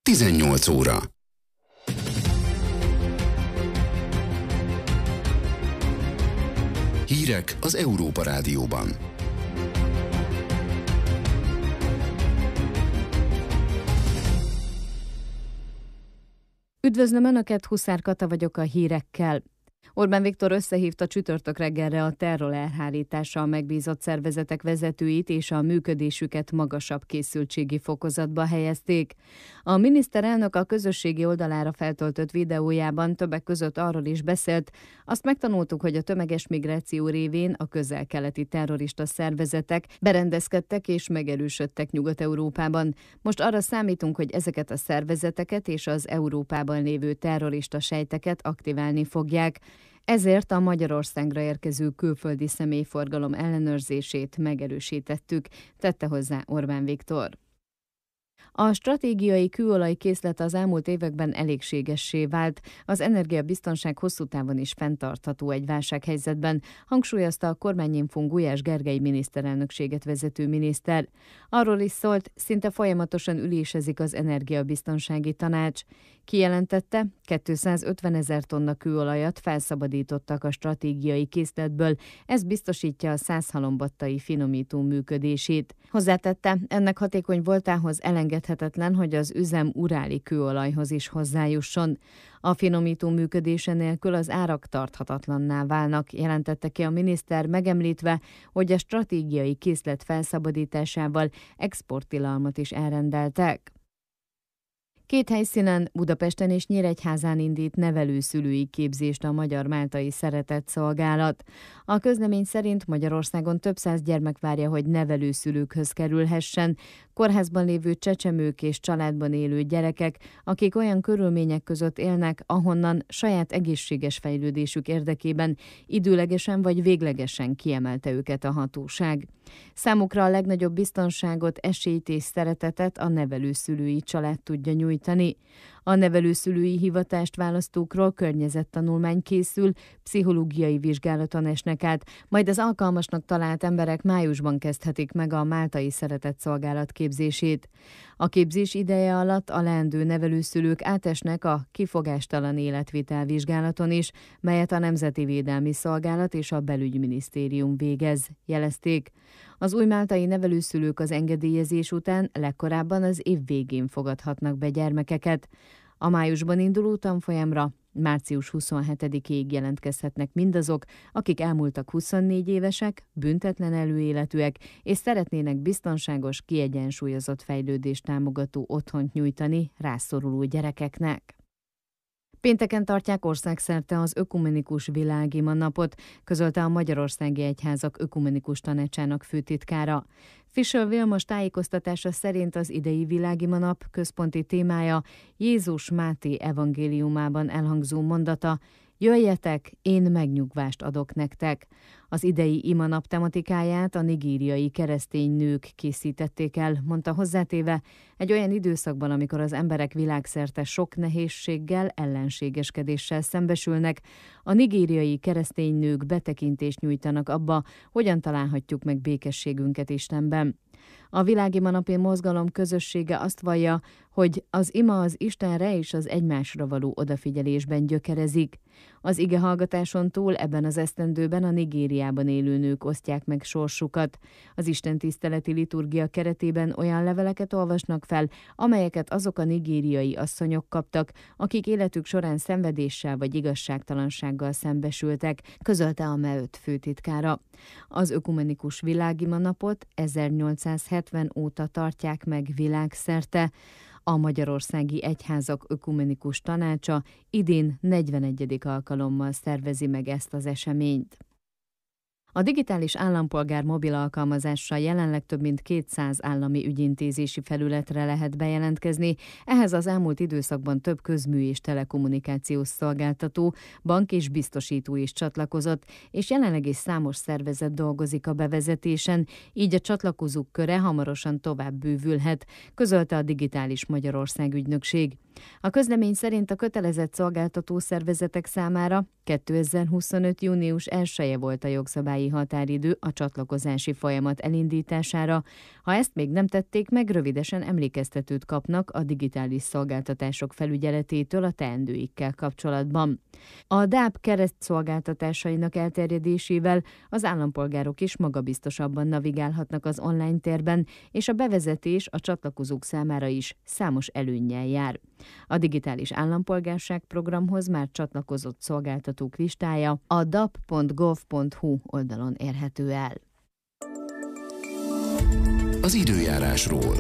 18 óra. Hírek az Európa Rádióban. Üdvözlöm Önöket, Huszár Kata vagyok a hírekkel. Orbán Viktor összehívta csütörtök reggelre a terror elhárítással megbízott szervezetek vezetőit, és a működésüket magasabb készültségi fokozatba helyezték. A miniszterelnök a közösségi oldalára feltöltött videójában többek között arról is beszélt: azt megtanultuk, hogy a tömeges migráció révén a közel-keleti terrorista szervezetek berendezkedtek és megerősödtek Nyugat-Európában. Most arra számítunk, hogy ezeket a szervezeteket és az Európában lévő terrorista sejteket aktiválni fogják. Ezért a Magyarországra érkező külföldi személyforgalom ellenőrzését megerősítettük, tette hozzá Orbán Viktor. A stratégiai kőolajkészlet az elmúlt években elégségessé vált, az energiabiztonság hosszú távon is fenntartható egy válsághelyzetben, hangsúlyozta a kormányinfón Gulyás Gergely miniszterelnökséget vezető miniszter. Arról is szólt, szinte folyamatosan ülésezik az energiabiztonsági tanács. Kijelentette, 250 000 tonna kőolajat felszabadítottak a stratégiai készletből, ez biztosítja a Szászhalombattai finomító működését. Hozzátette, ennek hatékony voltához elengedhetetlen, hogy az üzem uráli kőolajhoz is hozzájusson. A finomító működése nélkül az árak tarthatatlanná válnak, jelentette ki a miniszter, megemlítve, hogy a stratégiai készlet felszabadításával exporttilalmat is elrendeltek. 2 helyszínen, Budapesten és Nyíregyházán indít nevelőszülői képzést a Magyar-Máltai Szeretetszolgálat. A közlemény szerint Magyarországon több száz gyermek várja, hogy nevelőszülőkhöz kerülhessen. Kórházban lévő csecsemők és családban élő gyerekek, akik olyan körülmények között élnek, ahonnan saját egészséges fejlődésük érdekében időlegesen vagy véglegesen kiemelte őket a hatóság. Számukra a legnagyobb biztonságot, esélyt és szeretetet a nevelőszülői család tudja nyújtani. A nevelőszülői hivatást választókról környezettanulmány készül, pszichológiai vizsgálaton esnek át, majd az alkalmasnak talált emberek májusban kezdhetik meg a Máltai Szeretetszolgálat képzését. A képzés ideje alatt a leendő nevelőszülők átesnek a kifogástalan életvitel vizsgálaton is, melyet a Nemzeti Védelmi Szolgálat és a Belügyminisztérium végez, jelezték. Az új máltai nevelőszülők az engedélyezés után legkorábban az év végén fogadhatnak be gyermekeket. A májusban induló tanfolyamra március 27-ig jelentkezhetnek mindazok, akik elmúltak 24 évesek, büntetlen előéletűek, és szeretnének biztonságos, kiegyensúlyozott fejlődést támogató otthont nyújtani rászoruló gyerekeknek. Pénteken tartják országszerte az Ökumenikus Világima napot, közölte a Magyarországi Egyházak Ökumenikus Tanácsának főtitkára. Fischer Vilmos tájékoztatása szerint az idei Világima nap központi témája Jézus Máté evangéliumában elhangzó mondata: jöjjetek, én megnyugvást adok nektek. Az idei imanap tematikáját a nigériai keresztény nők készítették el, mondta hozzátéve, egy olyan időszakban, amikor az emberek világszerte sok nehézséggel, ellenségeskedéssel szembesülnek, a nigériai keresztény nők betekintést nyújtanak abba, hogyan találhatjuk meg békességünket Istenben. A Világima napi mozgalom közössége azt vallja, hogy az ima az Istenre és az egymásra való odafigyelésben gyökerezik. Az igehallgatáson túl ebben az esztendőben a Nigériában élő nők osztják meg sorsukat. Az istentiszteleti liturgia keretében olyan leveleket olvasnak fel, amelyeket azok a nigériai asszonyok kaptak, akik életük során szenvedéssel vagy igazságtalansággal szembesültek, közölte a MEÖT főtitkára. Az Ökumenikus Világima napot 1870 óta tartják meg világszerte. A Magyarországi Egyházak Ökumenikus Tanácsa idén 41. alkalommal szervezi meg ezt az eseményt. A digitális állampolgár mobil alkalmazással jelenleg több mint 200 állami ügyintézési felületre lehet bejelentkezni, ehhez az elmúlt időszakban több közmű és telekommunikációs szolgáltató, bank és biztosító is csatlakozott, és jelenleg is számos szervezet dolgozik a bevezetésen, így a csatlakozók köre hamarosan tovább bővülhet, közölte a Digitális Magyarország ügynökség. A közlemény szerint a kötelezett szolgáltató szervezetek számára 2025. június 1-e volt a jogszabályi határidő a csatlakozási folyamat elindítására. Ha ezt még nem tették meg, rövidesen emlékeztetőt kapnak a digitális szolgáltatások felügyeletétől a teendőikkel kapcsolatban. A DAB keresztszolgáltatásainak elterjedésével az állampolgárok is magabiztosabban navigálhatnak az online térben, és a bevezetés a csatlakozók számára is számos előnnyel jár. A digitális állampolgárság programhoz már csatlakozott szolgáltatók listája a dap.gov.hu oldalon érhető el. Az időjárásról.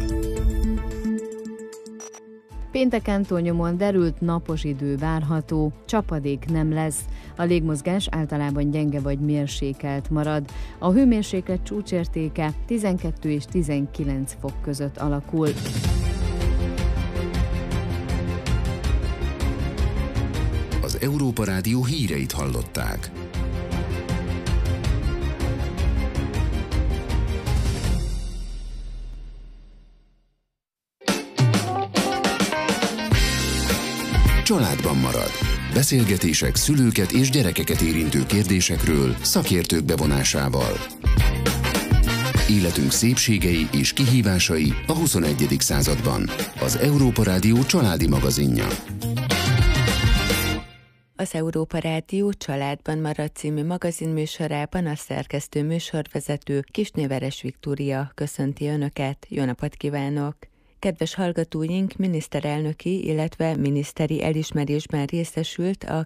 Pénteken túlnyomóan derült, napos idő várható, csapadék nem lesz. A légmozgás általában gyenge vagy mérsékelt marad. A hőmérséklet csúcsértéke 12 és 19 fok között alakul. Az Európa Rádió híreit hallották. Családban marad. Beszélgetések szülőket és gyerekeket érintő kérdésekről szakértők bevonásával. Életünk szépségei és kihívásai a 21. században. Az Európa Rádió családi magazinja. Az Európa Rádió Családban marad című magazinműsorában a szerkesztő műsorvezető Kisné-Veres Viktória köszönti Önöket. Jó napot kívánok! Kedves hallgatóink, miniszterelnöki, illetve miniszteri elismerésben részesült a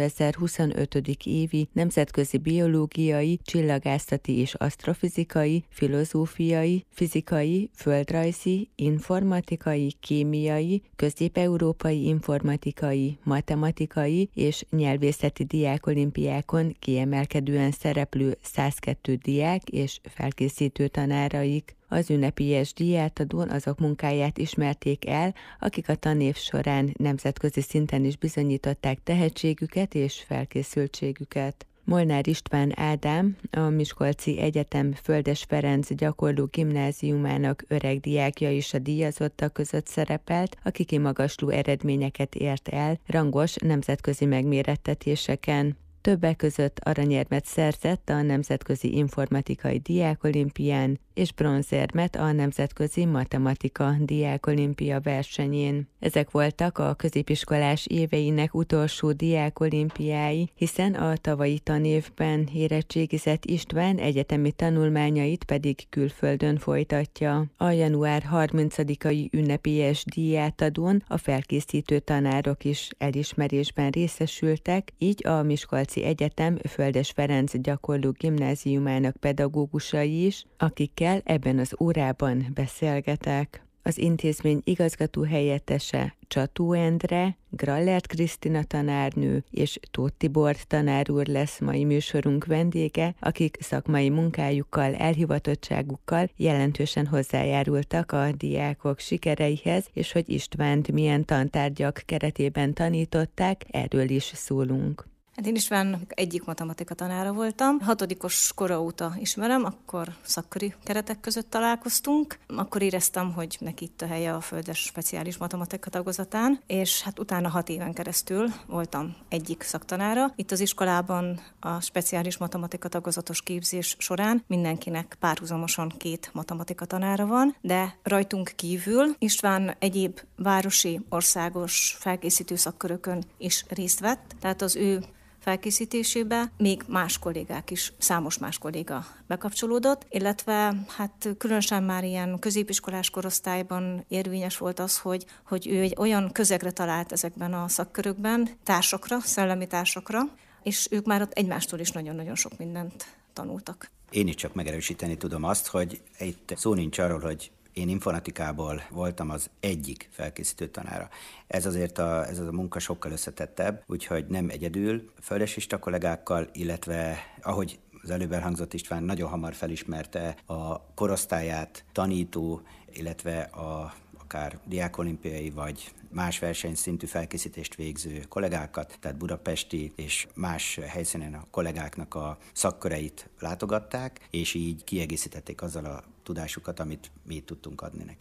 2025. évi Nemzetközi Biológiai, Csillagászati és Asztrofizikai, Filozófiai, Fizikai, Földrajzi, Informatikai, Kémiai, Közép-Európai Informatikai, Matematikai és Nyelvészeti Diákolimpiákon kiemelkedően szereplő 102 diák és felkészítő tanáraik. Az ünnepélyes díjátadón azok munkáját ismerték el, akik a tanév során nemzetközi szinten is bizonyították tehetségüket és felkészültségüket. Molnár István Ádám, a Miskolci Egyetem Földes Ferenc gyakorló gimnáziumának öreg diákja is a díjazottak között szerepelt, aki kimagasló eredményeket ért el rangos nemzetközi megmérettetéseken. Többek között aranyérmet szerzett a Nemzetközi Informatikai Diákolimpián és bronzérmet a Nemzetközi Matematika Diákolimpia versenyén. Ezek voltak a középiskolás éveinek utolsó diákolimpiái, hiszen a tavalyi tanévben érettségizett István egyetemi tanulmányait pedig külföldön folytatja. A január 30-ai ünnepélyes díjátadón a felkészítő tanárok is elismerésben részesültek, így a Miskolci Egyetem Földes Ferenc gyakorló gimnáziumának pedagógusai is, akikkel ebben az órában beszélgetek. Az intézmény igazgatóhelyettese Csató Endre, Grallert Krisztina tanárnő és Tóth Tibor tanár úr lesz mai műsorunk vendége, akik szakmai munkájukkal, elhivatottságukkal jelentősen hozzájárultak a diákok sikereihez, és hogy Istvánt milyen tantárgyak keretében tanították, erről is szólunk. Hát én István egyik matematika tanára voltam. 6. kora óta ismerem, akkor szakköri keretek között találkoztunk. Akkor éreztem, hogy neki itt a helye a Földes Speciális Matematika tagozatán, és hát utána 6 éven keresztül voltam egyik szaktanára. Itt az iskolában a speciális matematika tagozatos képzés során mindenkinek párhuzamosan 2 matematika tanára van, de rajtunk kívül István egyéb városi, országos felkészítő szakkörökön is részt vett, tehát az ő felkészítésébe még más kollégák is, számos más kolléga bekapcsolódott, illetve hát különösen már ilyen középiskolás korosztályban érvényes volt az, hogy ő egy olyan közegre talált ezekben a szakkörökben, társakra, szellemi társakra, és ők már ott egymástól is nagyon-nagyon sok mindent tanultak. Én is csak megerősíteni tudom azt, hogy itt szó nincs arról, hogy én informatikából voltam az egyik felkészítő tanára. Ez azért ez a munka sokkal összetettebb, úgyhogy nem egyedül, földesista kollégákkal, illetve ahogy az előbb elhangzott, István nagyon hamar felismerte a korosztályát tanító, illetve akár diákolimpiai vagy más versenyszintű felkészítést végző kollégákat, tehát budapesti és más helyszínen a kollégáknak a szakköreit látogatták, és így kiegészítették azzal a tudásukat, amit mi tudtunk adni nekik.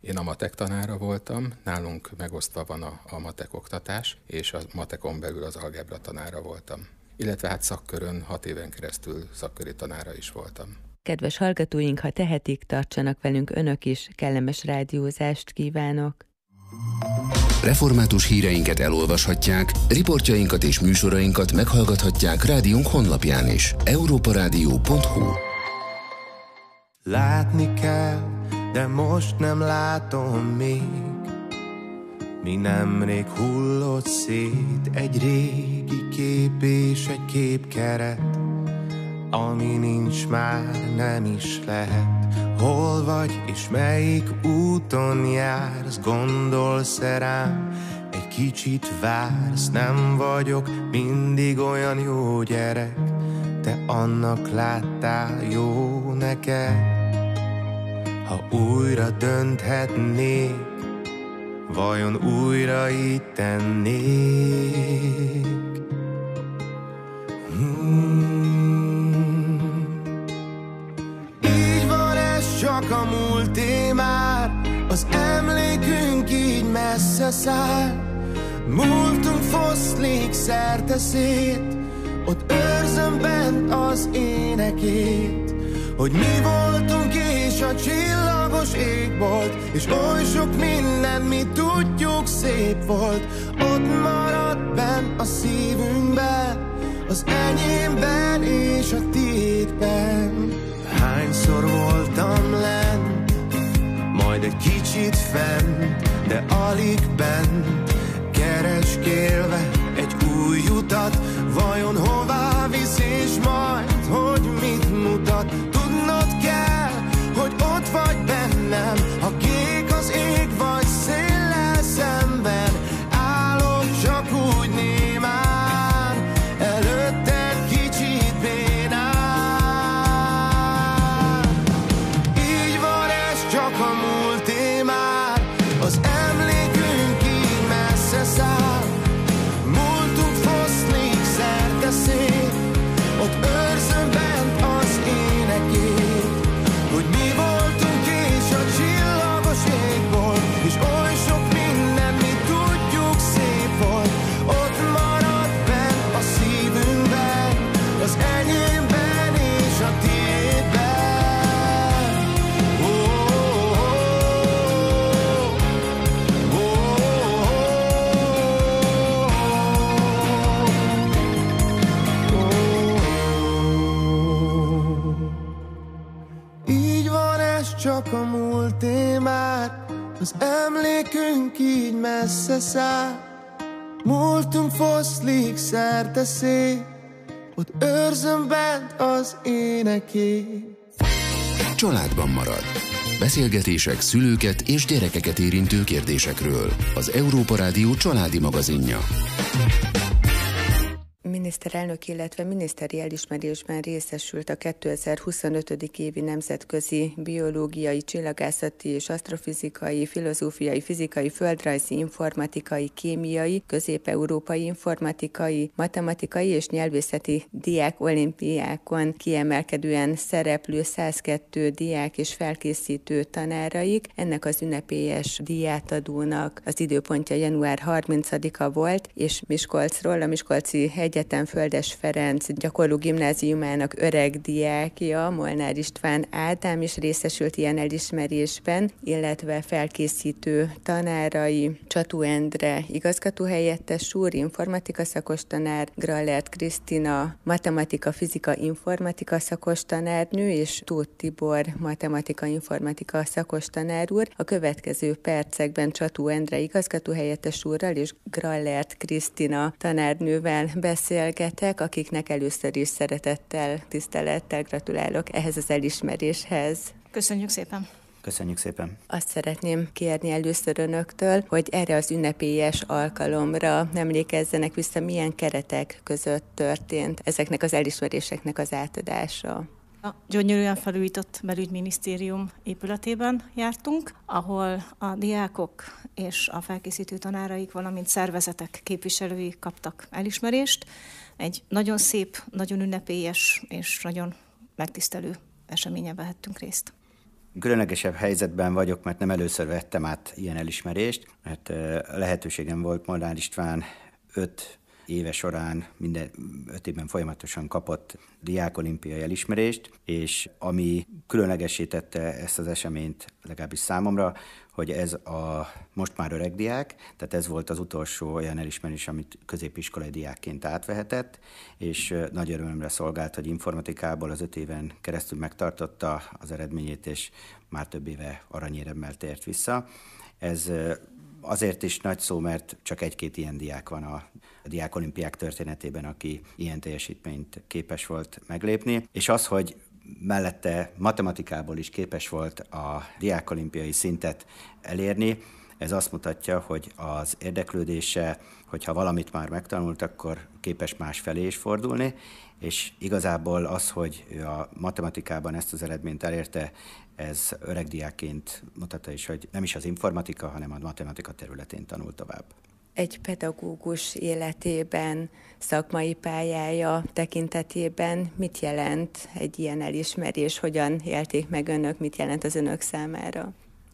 Én a matek tanára voltam, nálunk megosztva van a matek oktatás, és a matekon belül az algebra tanára voltam. Illetve hát szakkörön 6 éven keresztül szakköri tanára is voltam. Kedves hallgatóink, ha tehetik, tartsanak velünk önök is, kellemes rádiózást kívánok! Református híreinket elolvashatják, riportjainkat és műsorainkat meghallgathatják rádiónk honlapján is. europarádió.hu. Látni kell, de most nem látom még. Mi nemrég hullott szét egy régi kép és egy képkeret, ami nincs már, nem is lehet. Hol vagy és melyik úton jársz, gondolsz-e rám, egy kicsit vársz. Nem vagyok mindig olyan jó gyerek, te annak láttál jó neked. Ha újra dönthetnék, vajon újra így tennék? Így van ez csak a múlté már, az emlékünk így messze száll. Múltunk foszlik szerte szét, ott őrzöm bent az énekét, hogy mi voltunk és a csillagos égbolt, és oly sok minden, mi tudjuk, szép volt. Ott maradt benn a szívünkben, az enyémben és a tiédben. Hányszor voltam lent, majd egy kicsit fenn, de alig bent, kereskélve egy új utat. Vajon hová visz és majd, hogy mit mutat? Tudnod kell, hogy ott vagy bennem, ha kék az ég vagy széllel szemben. Állok csak úgy némán, előtted kicsit bénán. Így van ez csak a múlté már, az emlékünk így messze száll. Múltunk foszlik szerte szét, ott őrzöm bent az énekét, hogy mi voltunk és a csillagos égbolt, és oly sok minden, mi tudjuk, szép volt. Ott maradt bent a szívünkben, az enyémben és a tiédben. Oh, oh, oh, oh, oh, oh. Így van ez csak a múlté már, az emlékünk így messze száll. Múltunk foszlik szerte szét, ott őrzöm bent az énekét. Családban marad. Beszélgetések szülőket és gyerekeket érintő kérdésekről. Az Európa Rádió családi magazinja. Miniszterelnök, illetve miniszteri elismerésben részesült a 2025. évi nemzetközi biológiai, csillagászati és asztrofizikai, filozófiai, fizikai, földrajzi, informatikai, kémiai, közép-európai informatikai, matematikai és nyelvészeti diák olimpiákon kiemelkedően szereplő 102 diák és felkészítő tanáraik. Ennek az ünnepélyes díjátadónak az időpontja január 30-a volt, és Miskolcról, a Miskolci Egyetem Földes Ferenc gyakorló gimnáziumának öreg diákja, Molnár István Ádám is részesült ilyen elismerésben, illetve felkészítő tanárai Csatú Endre igazgatóhelyettes úr, informatika szakos tanár, Grallert Krisztina matematika, fizika, informatika szakos tanárnő, és Tóth Tibor matematika, informatika szakos tanár úr. A következő percekben Csatú Endre igazgatóhelyettes úrral és Grallert Krisztina tanárnővel beszélgetek, akiknek először is szeretettel, tisztelettel gratulálok ehhez az elismeréshez. Köszönjük szépen! Köszönjük szépen! Azt szeretném kérni először önöktől, hogy erre az ünnepélyes alkalomra emlékezzenek vissza, milyen keretek között történt ezeknek az elismeréseknek az átadása. A gyönyörűen felújított belügyminisztérium épületében jártunk, ahol a diákok és a felkészítő tanáraik, valamint szervezetek képviselői kaptak elismerést. Egy nagyon szép, nagyon ünnepélyes és nagyon megtisztelő eseményen vehettünk részt. Különlegesebb helyzetben vagyok, mert nem először vettem át ilyen elismerést, mert lehetőségem volt Molnár István 5 éve során minden 5 évben folyamatosan kapott diákolimpiai elismerést, és ami különlegessé tette ezt az eseményt, legalábbis számomra, hogy ez a most már öreg diák, tehát ez volt az utolsó olyan elismerés, amit középiskolai diákként átvehetett, és nagy örömömre szolgált, hogy informatikából az 5 éven keresztül megtartotta az eredményét, és már több éve aranyéremmel tért vissza. Ez azért is nagy szó, mert csak 1-2 ilyen diák van a diákolimpiák történetében, aki ilyen teljesítményt képes volt meglépni, és az, hogy mellette matematikából is képes volt a diákolimpiai szintet elérni, ez azt mutatja, hogy az érdeklődése, hogyha valamit már megtanult, akkor képes más felé is fordulni, és igazából az, hogy ő a matematikában ezt az eredményt elérte, ez öreg diákként mutatta is, hogy nem is az informatika, hanem a matematika területén tanult tovább. Egy pedagógus életében, szakmai pályája tekintetében mit jelent egy ilyen elismerés, hogyan élték meg önök, mit jelent az önök számára?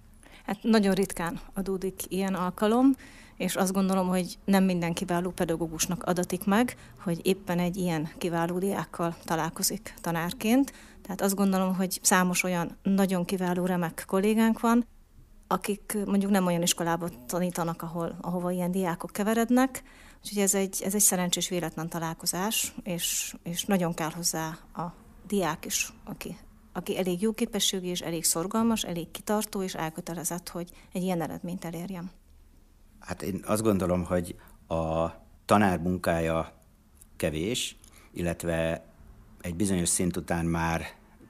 Hát nagyon ritkán adódik ilyen alkalom, és azt gondolom, hogy nem minden kiváló pedagógusnak adatik meg, hogy éppen egy ilyen kiváló diákkal találkozik tanárként. Tehát azt gondolom, hogy számos olyan nagyon kiváló, remek kollégánk van, akik mondjuk nem olyan iskolában tanítanak, ahova ilyen diákok keverednek. Úgyhogy ez egy szerencsés véletlen találkozás, és nagyon kell hozzá a diák is, aki elég jó képességű és elég szorgalmas, elég kitartó és elkötelezett, hogy egy ilyen eredményt elérjen. Hát én azt gondolom, hogy a tanár munkája kevés, illetve egy bizonyos szint után már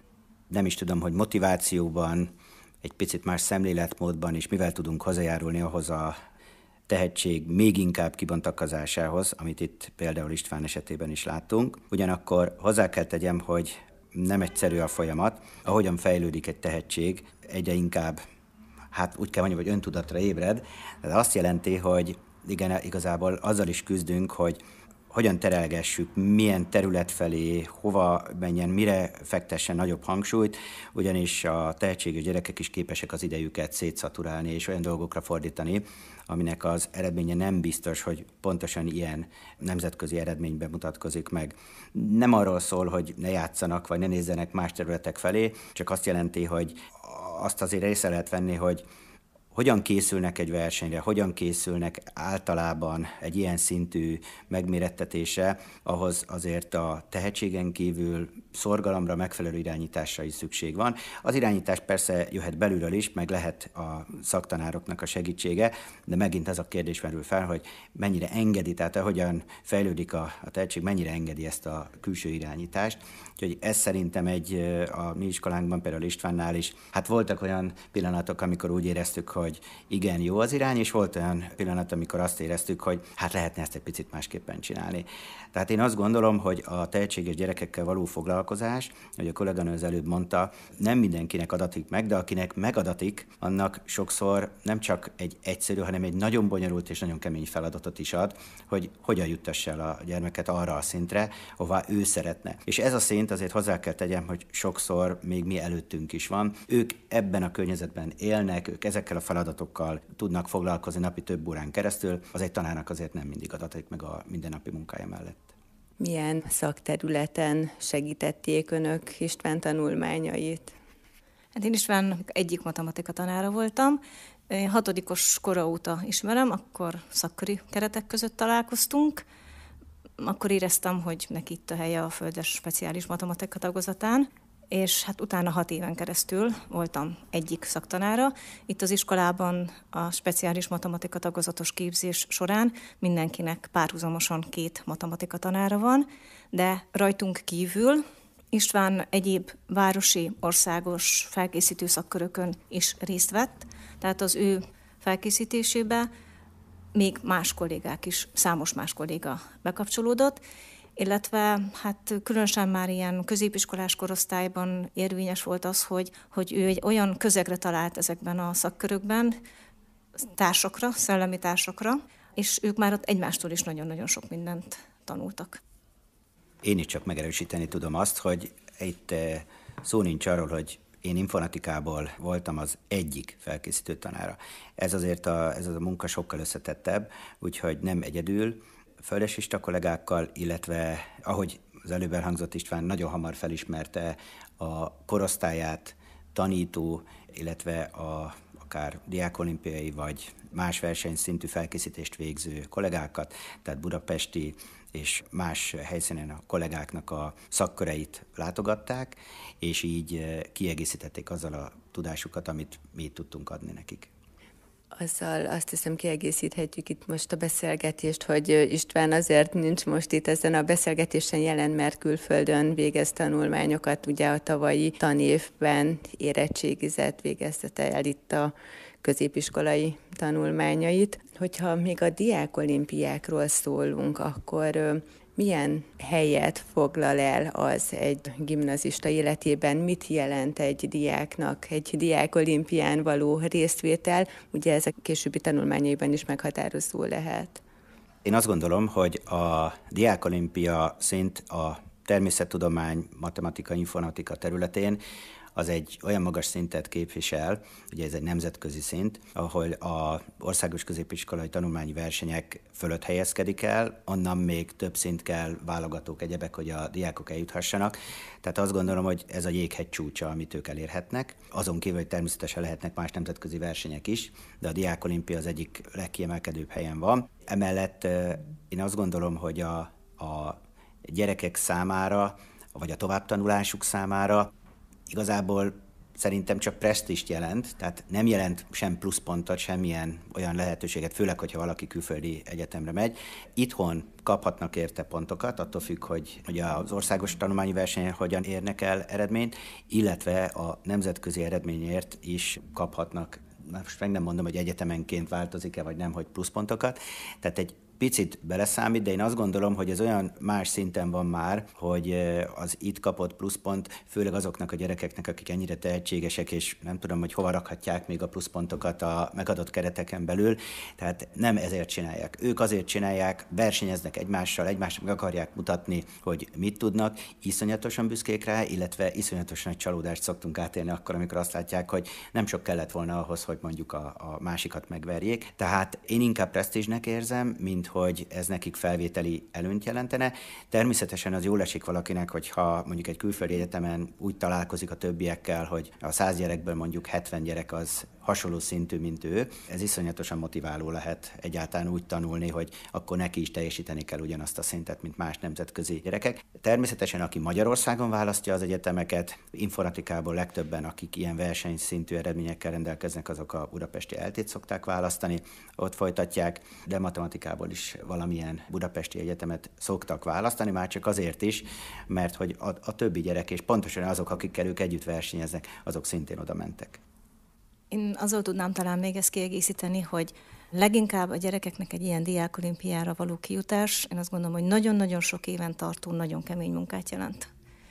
nem is tudom, hogy motivációban, egy picit más szemléletmódban is mivel tudunk hozzájárulni ahhoz a tehetség még inkább kibontakozásához, amit itt például István esetében is láttunk. Ugyanakkor hozzá kell tegyem, hogy nem egyszerű a folyamat. Ahogyan fejlődik egy tehetség, egyre inkább, hát úgy kell mondjam, hogy öntudatra ébred. Ez azt jelenti, hogy igen, igazából azzal is küzdünk, hogy hogyan terelgessük, milyen terület felé, hova menjen, mire fektessen nagyobb hangsúlyt, ugyanis a tehetséges gyerekek is képesek az idejüket szétszaturálni és olyan dolgokra fordítani, aminek az eredménye nem biztos, hogy pontosan ilyen nemzetközi eredményben mutatkozik meg. Nem arról szól, hogy ne játszanak, vagy ne nézzenek más területek felé, csak azt jelenti, hogy azt azért észre lehet venni, hogy hogyan készülnek egy versenyre, hogyan készülnek általában egy ilyen szintű megmérettetése, ahhoz azért a tehetségen kívül szorgalomra, megfelelő irányításra is szükség van. Az irányítás persze jöhet belülről is, meg lehet a szaktanároknak a segítsége, de megint az a kérdés merül fel, hogy mennyire engedi, tehát hogyan fejlődik a tehetség, mennyire engedi ezt a külső irányítást. Úgyhogy ez szerintem a mi iskolánkban, például Istvánnál is, hát voltak olyan pillanatok, amikor úgy éreztük, hogy igen, jó az irány, és volt olyan pillanat, amikor azt éreztük, hogy hát lehetne ezt egy picit másképpen csinálni. Tehát én azt gondolom, hogy a tehetséges gyerekekkel való foglalkozás, hogy a kolléganő az előbb mondta, nem mindenkinek adatik meg, de akinek megadatik, annak sokszor nem csak egy egyszerű, hanem egy nagyon bonyolult és nagyon kemény feladatot is ad, hogy hogyan juttassa el a gyermeket arra a szintre, ahová ő szeretne. És ez a szint azért hozzá kell tegyem, hogy sokszor még mi előttünk is van. Ők ebben a környezetben élnek, ők ezekkel a feladatokkal tudnak foglalkozni napi több órán keresztül, az egy tanárnak azért nem mindig adatik meg a mindennapi munkája mellett. Milyen szakterületen segítették önök István tanulmányait? Hát én István egyik matematika tanára voltam. 6. kora óta ismerem, akkor szakköri keretek között találkoztunk. Akkor éreztem, hogy neki itt a helye a földes speciális matematika tagozatán, és hát utána 6 éven keresztül voltam egyik szaktanára. Itt az iskolában a speciális matematika tagozatos képzés során mindenkinek párhuzamosan 2 matematika tanára van, de rajtunk kívül István egyéb városi, országos felkészítő szakkörökön is részt vett, tehát az ő felkészítésébe még más kollégák is, számos más kolléga bekapcsolódott, illetve hát különösen már ilyen középiskolás korosztályban érvényes volt az, hogy ő egy olyan közegre talált ezekben a szakkörökben, társakra, szellemi társakra, és ők már ott egymástól is nagyon-nagyon sok mindent tanultak. Én is csak megerősíteni tudom azt, hogy itt szó nincs arról, hogy én informatikából voltam az egyik felkészítő tanára. Ez azért ez a munka sokkal összetettebb, úgyhogy nem egyedül, földesista kollégákkal, illetve ahogy az előbb elhangzott, István nagyon hamar felismerte a korosztályát tanító, illetve akár diákolimpiai vagy más versenyszintű felkészítést végző kollégákat, tehát budapesti és más helyszínen a kollégáknak a szakköreit látogatták, és így kiegészítették azzal a tudásukat, amit mi tudtunk adni nekik. Azzal azt hiszem kiegészíthetjük itt most a beszélgetést, hogy István azért nincs most itt ezen a beszélgetésen jelen, mert külföldön végez tanulmányokat, ugye a tavalyi tanévben érettségizett, végezte el itt a középiskolai tanulmányait. Hogyha még a diákolimpiákról szólunk, akkor milyen helyet foglal el az egy gimnazista életében? Mit jelent egy diáknak, egy diákolimpián való részvétel? Ugye ez a későbbi tanulmányaiban is meghatározó lehet. Én azt gondolom, hogy a diákolimpia szint a természettudomány, matematika, informatika területén az egy olyan magas szintet képvisel, ugye ez egy nemzetközi szint, ahol az országos középiskolai tanulmányi versenyek fölött helyezkedik el, onnan még több szint kell, válogatók, egyebek, hogy a diákok eljuthassanak. Tehát azt gondolom, hogy ez a jéghegy csúcsa, amit ők elérhetnek. Azon kívül, hogy természetesen lehetnek más nemzetközi versenyek is, de a diákolimpia az egyik legkiemelkedőbb helyen van. Emellett én azt gondolom, hogy a gyerekek számára, vagy a továbbtanulásuk számára igazából szerintem csak presztízst jelent, tehát nem jelent sem pluszpontot, semmilyen olyan lehetőséget, főleg, hogyha valaki külföldi egyetemre megy. Itthon kaphatnak érte pontokat, attól függ, hogy az országos tanulmányi versenyen hogyan érnek el eredményt, illetve a nemzetközi eredményért is kaphatnak, most meg nem mondom, hogy egyetemenként változik-e, vagy nem, hogy pluszpontokat. Tehát egy picit beleszámít, de én azt gondolom, hogy ez olyan más szinten van már, hogy az itt kapott pluszpont, főleg azoknak a gyerekeknek, akik ennyire tehetségesek, és nem tudom, hogy hova rakhatják még a pluszpontokat a megadott kereteken belül, tehát nem ezért csinálják. Ők azért csinálják, versenyeznek egymással, egymásnak meg akarják mutatni, hogy mit tudnak, iszonyatosan büszkék rá, illetve iszonyatosan nagy csalódást szoktunk átélni akkor, amikor azt látják, hogy nem sok kellett volna ahhoz, hogy mondjuk a másikat megverjék. Tehát én inkább presztízsnek érzem, mint hogy ez nekik felvételi előnyt jelentene. Természetesen az jól esik valakinek, hogyha mondjuk egy külföldi egyetemen úgy találkozik a többiekkel, hogy a 100 gyerekből mondjuk 70 gyerek az hasonló szintű, mint ő. Ez iszonyatosan motiváló lehet egyáltalán úgy tanulni, hogy akkor neki is teljesíteni kell ugyanazt a szintet, mint más nemzetközi gyerekek. Természetesen, aki Magyarországon választja az egyetemeket, informatikából legtöbben, akik ilyen versenyszintű eredményekkel rendelkeznek, azok a budapesti ELTE-t szokták választani, ott folytatják, de matematikából is valamilyen budapesti egyetemet szoktak választani, már csak azért is, mert hogy a többi gyerek, és pontosan azok, akikkel ők együtt versenyeznek, azok szintén oda mentek. Én azzal tudnám talán még ezt kiegészíteni, hogy leginkább a gyerekeknek egy ilyen diákolimpiára való kijutás, én azt gondolom, hogy nagyon-nagyon sok éven tartó, nagyon kemény munkát jelent.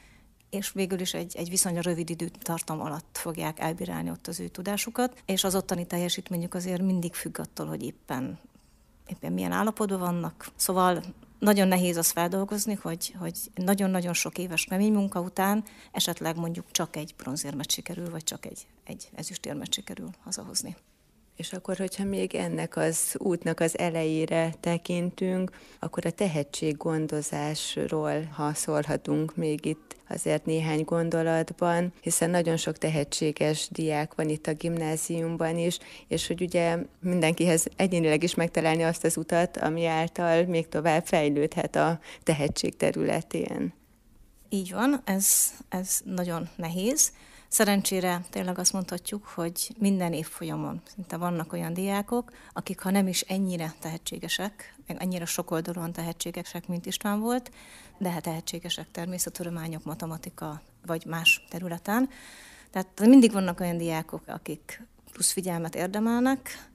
És végül is egy viszonylag rövid időtartam alatt fogják elbírálni ott az ő tudásukat, és az ottani teljesítményük azért mindig függ attól, hogy éppen milyen állapotban vannak. Szóval nagyon nehéz azt feldolgozni, hogy nagyon-nagyon sok éves kemény munka után esetleg mondjuk csak egy bronzérmet sikerül, vagy csak egy ezüstérmet sikerül hazahozni. És akkor, hogyha még ennek az útnak az elejére tekintünk, akkor a tehetséggondozásról, ha szólhatunk még itt azért néhány gondolatban, hiszen nagyon sok tehetséges diák van itt a gimnáziumban is, és hogy ugye mindenkihez egyénileg is megtalálni azt az utat, ami által még tovább fejlődhet a tehetség területén. Így van, ez nagyon nehéz. Szerencsére tényleg azt mondhatjuk, hogy minden évfolyamon szinte vannak olyan diákok, akik ha nem is ennyire tehetségesek, meg annyira sokoldalúan tehetségesek, mint István volt, de hát tehetségesek természettudományok, matematika vagy más területen. Tehát mindig vannak olyan diákok, akik plusz figyelmet érdemelnek,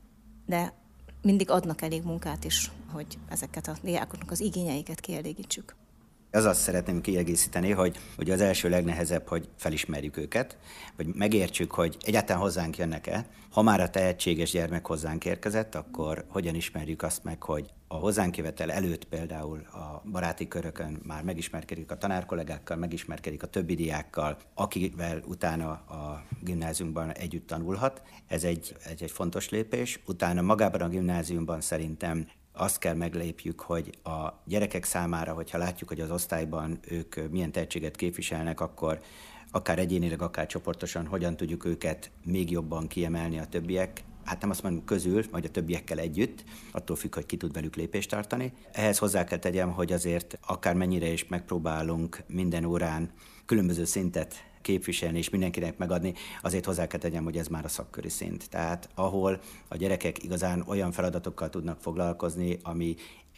de mindig adnak elég munkát is, hogy ezeket a diákoknak az igényeiket kielégítsük. Azt szeretném kiegészíteni, hogy az első legnehezebb, hogy felismerjük őket, hogy megértsük, hogy egyáltalán hozzánk jönnek-e. Ha már a tehetséges gyermek hozzánk érkezett, akkor hogyan ismerjük azt meg, hogy a hozzánk jövetel előtt például a baráti körökön már megismerkedik a tanárkollégákkal, megismerkedik a többi diákkal, akivel utána a gimnáziumban együtt tanulhat. Ez egy fontos lépés. Utána magában a gimnáziumban szerintem azt kell meglépjük, hogy a gyerekek számára, hogyha látjuk, hogy az osztályban ők milyen tehetséget képviselnek, akkor akár egyénileg, akár csoportosan hogyan tudjuk őket még jobban kiemelni a többiek. Hát nem azt mondom közül, vagy a többiekkel együtt, attól függ, hogy ki tud velük lépést tartani. Ehhez hozzá kell tegyem, hogy azért akár mennyire is megpróbálunk minden órán különböző szintet képviselni és mindenkinek megadni, azért hozzá kell tegyem, hogy ez már a szakköri szint. Tehát ahol a gyerekek igazán olyan feladatokkal tudnak foglalkozni, ami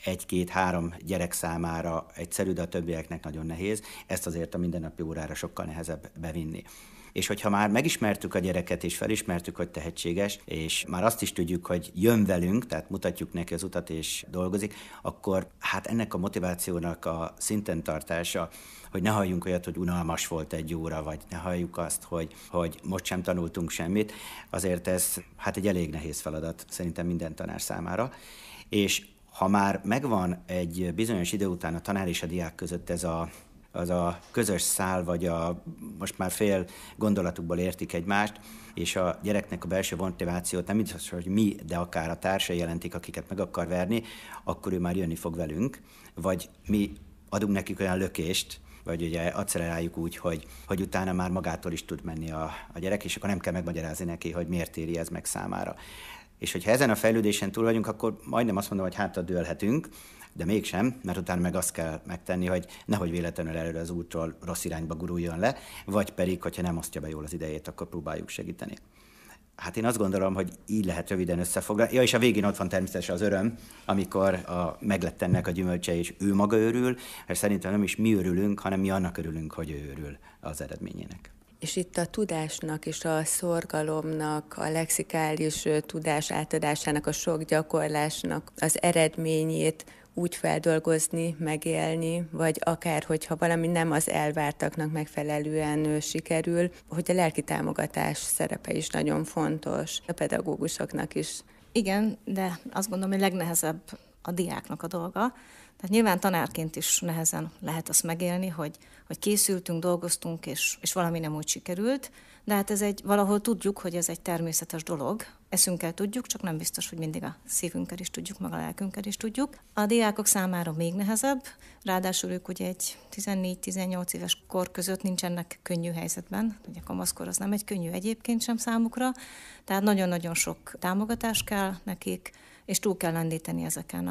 1-2-3 gyerek számára egyszerű, de a többieknek nagyon nehéz, ezt azért a mindennapi órára sokkal nehezebb bevinni. És hogyha már megismertük a gyereket, és felismertük, hogy tehetséges, és már azt is tudjuk, hogy jön velünk, tehát mutatjuk neki az utat, és dolgozik, akkor hát ennek a motivációnak a szinten tartása, hogy ne halljunk olyat, hogy unalmas volt egy óra, vagy ne halljuk azt, hogy most sem tanultunk semmit, azért ez hát egy elég nehéz feladat szerintem minden tanár számára. És ha már megvan egy bizonyos idő után a tanár és a diák között az a közös szál, vagy most már fél gondolatukból értik egymást, és a gyereknek a belső motivációt nem biztos, hogy mi, de akár a társai jelentik, akiket meg akar verni, akkor ő már jönni fog velünk, vagy mi adunk nekik olyan lökést, vagy ugye acceleráljuk úgy, hogy utána már magától is tud menni a gyerek, és akkor nem kell megmagyarázni neki, hogy miért éri ez meg számára. És hogyha ezen a fejlődésen túl vagyunk, akkor majdnem azt mondom, hogy hátra dőlhetünk, de mégsem, mert utána meg azt kell megtenni, hogy nehogy véletlenül előre az útról rossz irányba guruljon le, vagy pedig, hogyha nem osztja be jól az idejét, akkor próbáljuk segíteni. Hát én azt gondolom, hogy így lehet röviden összefoglalni. Ja, és a végén ott van természetesen az öröm, amikor meglett ennek a gyümölcse, és ő maga örül, és szerintem nem is mi örülünk, hanem mi annak örülünk, hogy ő örül az eredményének. És itt a tudásnak és a szorgalomnak, a lexikális tudás átadásának, a sok gyakorlásnak az eredményét úgy feldolgozni, megélni, vagy akár, hogyha valami nem az elvártaknak megfelelően sikerül, hogy a lelki támogatás szerepe is nagyon fontos a pedagógusoknak is. Igen, de azt gondolom, hogy legnehezebb a diáknak a dolga. Tehát nyilván tanárként is nehezen lehet azt megélni, hogy készültünk, dolgoztunk, és valami nem úgy sikerült, de hát valahol tudjuk, hogy ez egy természetes dolog. Eszünkkel tudjuk, csak nem biztos, hogy mindig a szívünkkel is tudjuk, meg a lelkünkkel is tudjuk. A diákok számára még nehezebb, ráadásul ők ugye egy 14-18 éves kor között nincsenek könnyű helyzetben, ugye a kamaszkor az nem egy könnyű egyébként sem számukra, tehát nagyon-nagyon sok támogatás kell nekik, és túl kell lendíteni ezeken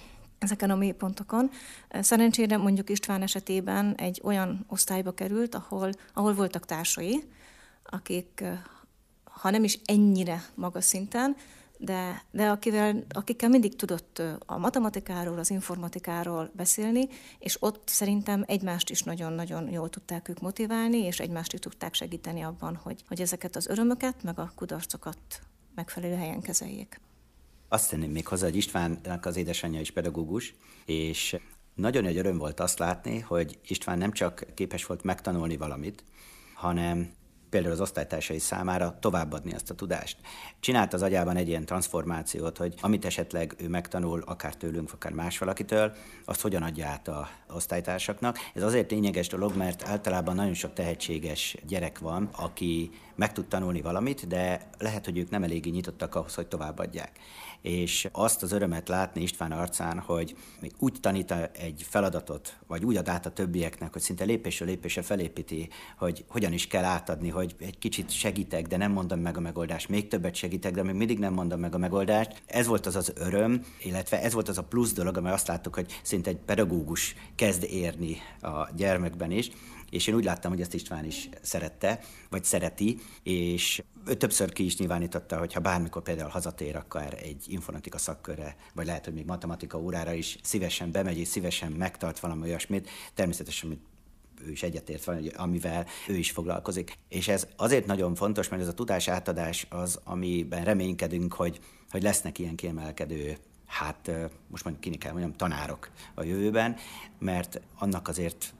a mélypontokon. Szerencsére mondjuk István esetében egy olyan osztályba került, ahol voltak társai, akik, ha nem is ennyire magas szinten, de akikkel mindig tudott a matematikáról, az informatikáról beszélni, és ott szerintem egymást is nagyon-nagyon jól tudták ők motiválni, és egymást is tudták segíteni abban, hogy ezeket az örömöket, meg a kudarcokat megfelelő helyen kezeljék. Azt tenném még hozzá, hogy Istvánnak az édesanyja is pedagógus, és nagyon nagy öröm volt azt látni, hogy István nem csak képes volt megtanulni valamit, hanem például az osztálytársai számára továbbadni azt a tudást. Csinált az agyában egy ilyen transformációt, hogy amit esetleg ő megtanul, akár tőlünk, akár más valakitől, azt hogyan adja át az osztálytársaknak. Ez azért lényeges dolog, mert általában nagyon sok tehetséges gyerek van, aki meg tud tanulni valamit, de lehet, hogy ők nem eléggé nyitottak ahhoz, hogy továbbadják. És azt az örömet látni István arcán, hogy még úgy tanít egy feladatot, vagy úgy ad át a többieknek, hogy szinte lépésről lépésre felépíti, hogy hogyan is kell átadni, hogy egy kicsit segítek, de nem mondom meg a megoldást, még többet segítek, de még mindig nem mondom meg a megoldást. Ez volt az öröm, illetve ez volt az a plusz dolog, amely azt láttuk, hogy szinte egy pedagógus kezd érni a gyermekben is, és én úgy láttam, hogy ezt István is szerette, vagy szereti, és többször ki is nyilvánította, hogy ha bármikor például hazatér, akkor egy informatika szakkörre, vagy lehet, hogy még matematika órára is szívesen bemegy, és szívesen megtart valami olyasmit, természetesen ő is egyetért van, amivel ő is foglalkozik. És ez azért nagyon fontos, mert ez a tudás átadás az, amiben reménykedünk, hogy lesznek ilyen kiemelkedő hát most már kinek kell mondjam, tanárok a jövőben, mert annak azért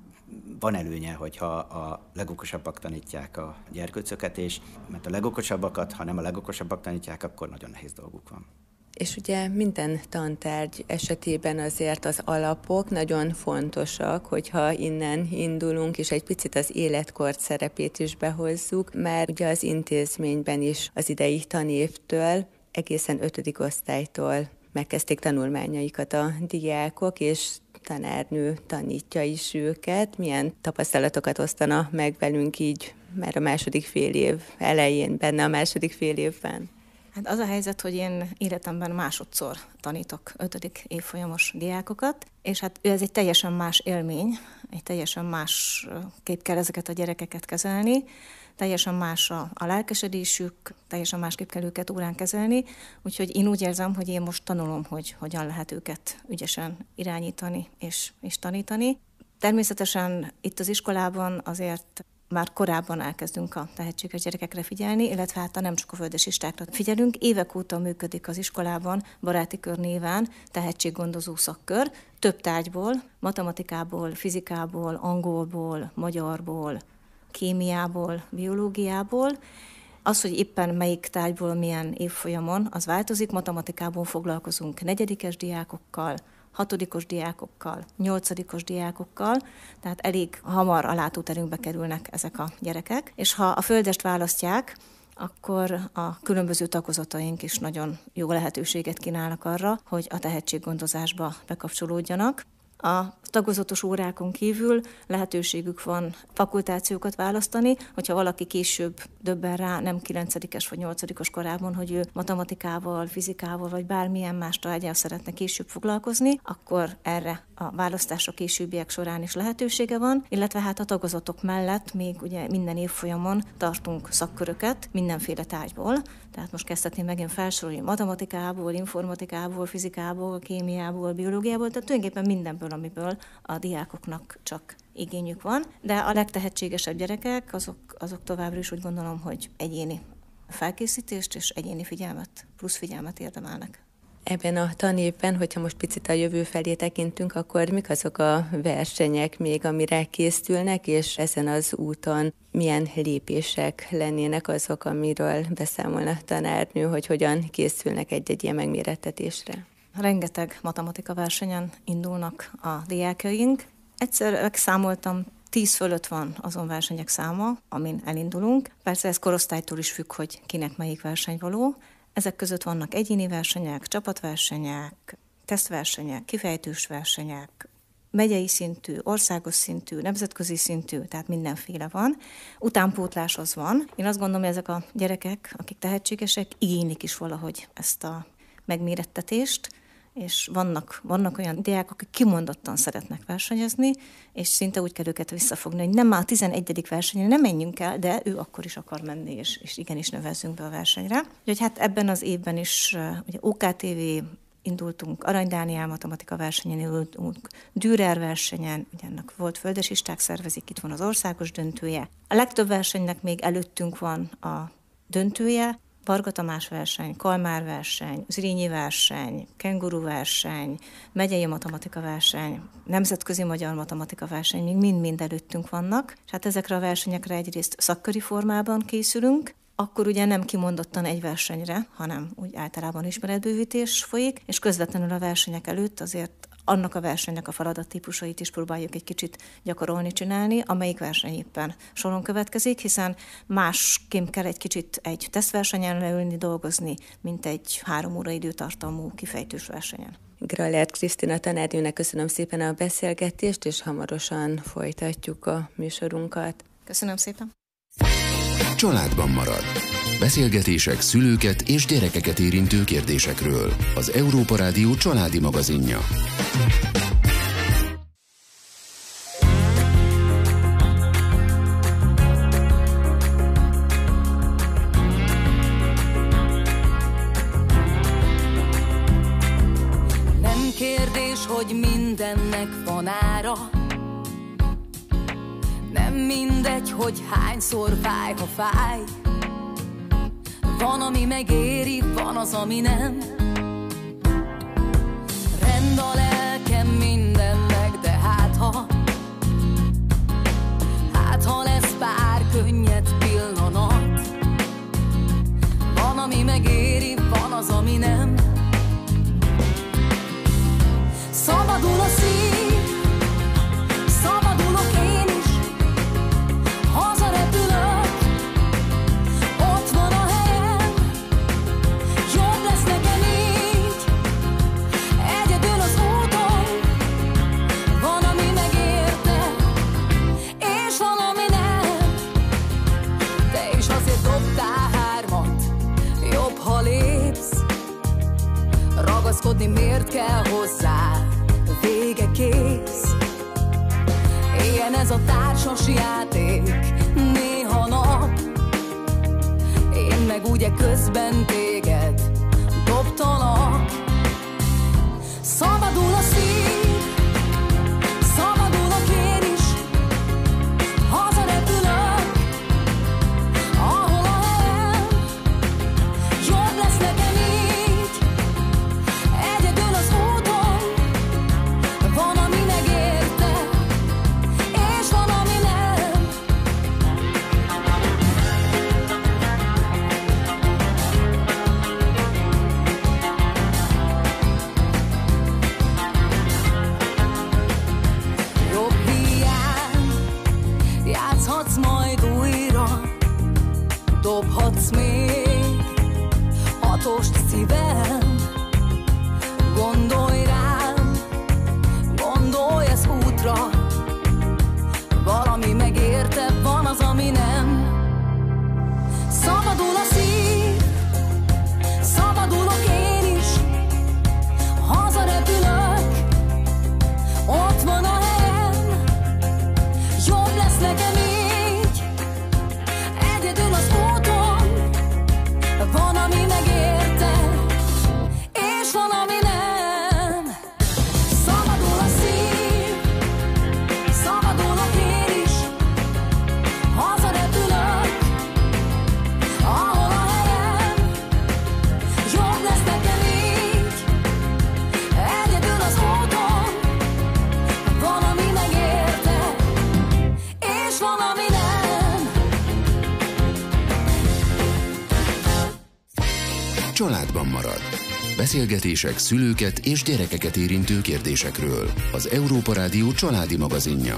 van előnye, hogyha a legokosabbak tanítják a gyerkőcöket, és mert a legokosabbakat, ha nem a legokosabbak tanítják, akkor nagyon nehéz dolguk van. És ugye minden tantárgy esetében azért az alapok nagyon fontosak, hogyha innen indulunk, és egy picit az életkort szerepét is behozzuk, mert ugye az intézményben is az idei tanévtől egészen 5. osztálytól megkezdték tanulmányaikat a diákok, és tanárnő tanítja is őket. Milyen tapasztalatokat osztana meg velünk így már a második fél év elején, benne a második fél évben? Hát az a helyzet, hogy én életemben másodszor tanítok 5. évfolyamos diákokat, és hát ez egy teljesen más élmény, egy teljesen más kép kell ezeket a gyerekeket kezelni, teljesen más a lelkesedésük, teljesen másképp kell őket órán kezelni, úgyhogy én úgy érzem, hogy én most tanulom, hogy hogyan lehet őket ügyesen irányítani és tanítani. Természetesen itt az iskolában azért már korábban elkezdünk a tehetséges gyerekekre figyelni, illetve hát nem csak a földesistákra figyelünk. Évek óta működik az iskolában baráti kör néven tehetséggondozó szakkör, több tárgyból, matematikából, fizikából, angolból, magyarból, kémiából, biológiából. Az, hogy éppen melyik tárgyból milyen évfolyamon, az változik. Matematikából foglalkozunk 4. diákokkal, 6. diákokkal, 8. diákokkal, tehát elég hamar a látóterünkbe kerülnek ezek a gyerekek. És ha a földest választják, akkor a különböző tagozataink is nagyon jó lehetőséget kínálnak arra, hogy a tehetséggondozásba bekapcsolódjanak. A tagozatos órákon kívül lehetőségük van fakultációkat választani, hogyha valaki később döbben rá, nem 9. vagy 8. korában, hogy ő matematikával, fizikával vagy bármilyen más tárgyal szeretne később foglalkozni, akkor erre a választásra későbbiek során is lehetősége van, illetve hát a tagozatok mellett még ugye minden évfolyamon tartunk szakköröket mindenféle tárgyból, tehát most kezdhetném megint felsorolni matematikából, informatikából, fizikából, kémiából, biológiából, tehát tulajdonképpen mindenből, amiből a diákoknak csak igényük van, de a legtehetségesebb gyerekek, azok továbbra is úgy gondolom, hogy egyéni felkészítést és egyéni figyelmet, plusz figyelmet érdemelnek. Ebben a tanévben, hogyha most picit a jövő felé tekintünk, akkor mik azok a versenyek még, amire készülnek, és ezen az úton milyen lépések lennének azok, amiről beszámolna tanárnő, hogy hogyan készülnek egy-egy ilyen megmérettetésre? Rengeteg matematika versenyen indulnak a diákjaink. Egyszer megszámoltam, 10 fölött van azon versenyek száma, amin elindulunk. Persze ez korosztálytól is függ, hogy kinek melyik verseny való. Ezek között vannak egyéni versenyek, csapatversenyek, tesztversenyek, kifejtős versenyek, megyei szintű, országos szintű, nemzetközi szintű, tehát mindenféle van. Utánpótlás az van. Én azt gondolom, hogy ezek a gyerekek, akik tehetségesek, igénylik is valahogy ezt a megmérettetést, és vannak olyan diákok, akik kimondottan szeretnek versenyezni, és szinte úgy kell őket visszafogni, hogy nem már a 11. versenyen nem menjünk el, de ő akkor is akar menni, és igenis nevezzünk be a versenyre. Úgyhogy hát ebben az évben is ugye OKTV indultunk, Arany Dániel matematika versenyen indultunk, Dürer versenyen, ugye ennek volt földesisták szervezik, itt van az országos döntője. A legtöbb versenynek még előttünk van a döntője, Varga Tamás verseny, Kalmár verseny, Zrínyi verseny, Kenguru verseny, megyei matematika verseny, nemzetközi magyar matematika verseny, még mind-mind előttünk vannak. És hát ezekre a versenyekre egyrészt szakköri formában készülünk, akkor ugye nem kimondottan egy versenyre, hanem úgy általában ismeretbővítés folyik, és közvetlenül a versenyek előtt azért annak a versenynek a feladattípusait is próbáljuk egy kicsit gyakorolni, csinálni, amelyik verseny éppen soron következik, hiszen másként kell egy kicsit egy tesztversenyen leülni, dolgozni, mint egy 3 óra időtartamú kifejtős versenyen. Grallert Krisztina tanárnőnek köszönöm szépen a beszélgetést, és hamarosan folytatjuk a műsorunkat. Köszönöm szépen! Családban marad. Beszélgetések szülőket és gyerekeket érintő kérdésekről. Az Európa Rádió családi magazinja. Nem kérdés, hogy mindennek van ára. Nem mindegy, hogy hányszor fáj, ha fáj. Van, ami megéri, van az, ami nem. könnyed pillanat. Van, ami megéri, van az, ami nem. Szabadul a szív, szabadulok én is. Hazarepülök, ott van a helyem. Jobb lesz nekem így, egyedül az úton. Van, ami megérte, és van, ami nem. Te is azért dobtál 3, jobb, ha lépsz. Ragaszkodni miért kell hozzá, vége kész. Ilyen ez a társas játék, néha nap. Én meg ugye közben téged dobtalak. Szabadul a szív, szabadulok én is. Hazarepülök, ahol a helyem. Jobb lesz nekem így, egyedül az úton. Van, ami megérte, és van, ami nem. Jobb hiány, játszhatsz majd újra. Dobhatsz még 6-ost szívem. Gondolj rám, gondolj az útra. Valami megérte, van az, ami nem. Szabadul a szív, szabadulok én is. Hazarepülök, ott van a helyem. Jobb lesz nekem így, egyedül az úton. Van, ami megérte, és van, ami nem. Szabadul a szív, szabadulok én is. Hazarepülök, ahol a helyem. Jobb lesz nekem így, egyedül az úton. Van, ami megérte, és van, ami nem. Családban marad. Beszélgetések szülőket és gyerekeket érintő kérdésekről. Az Európa Rádió családi magazinja.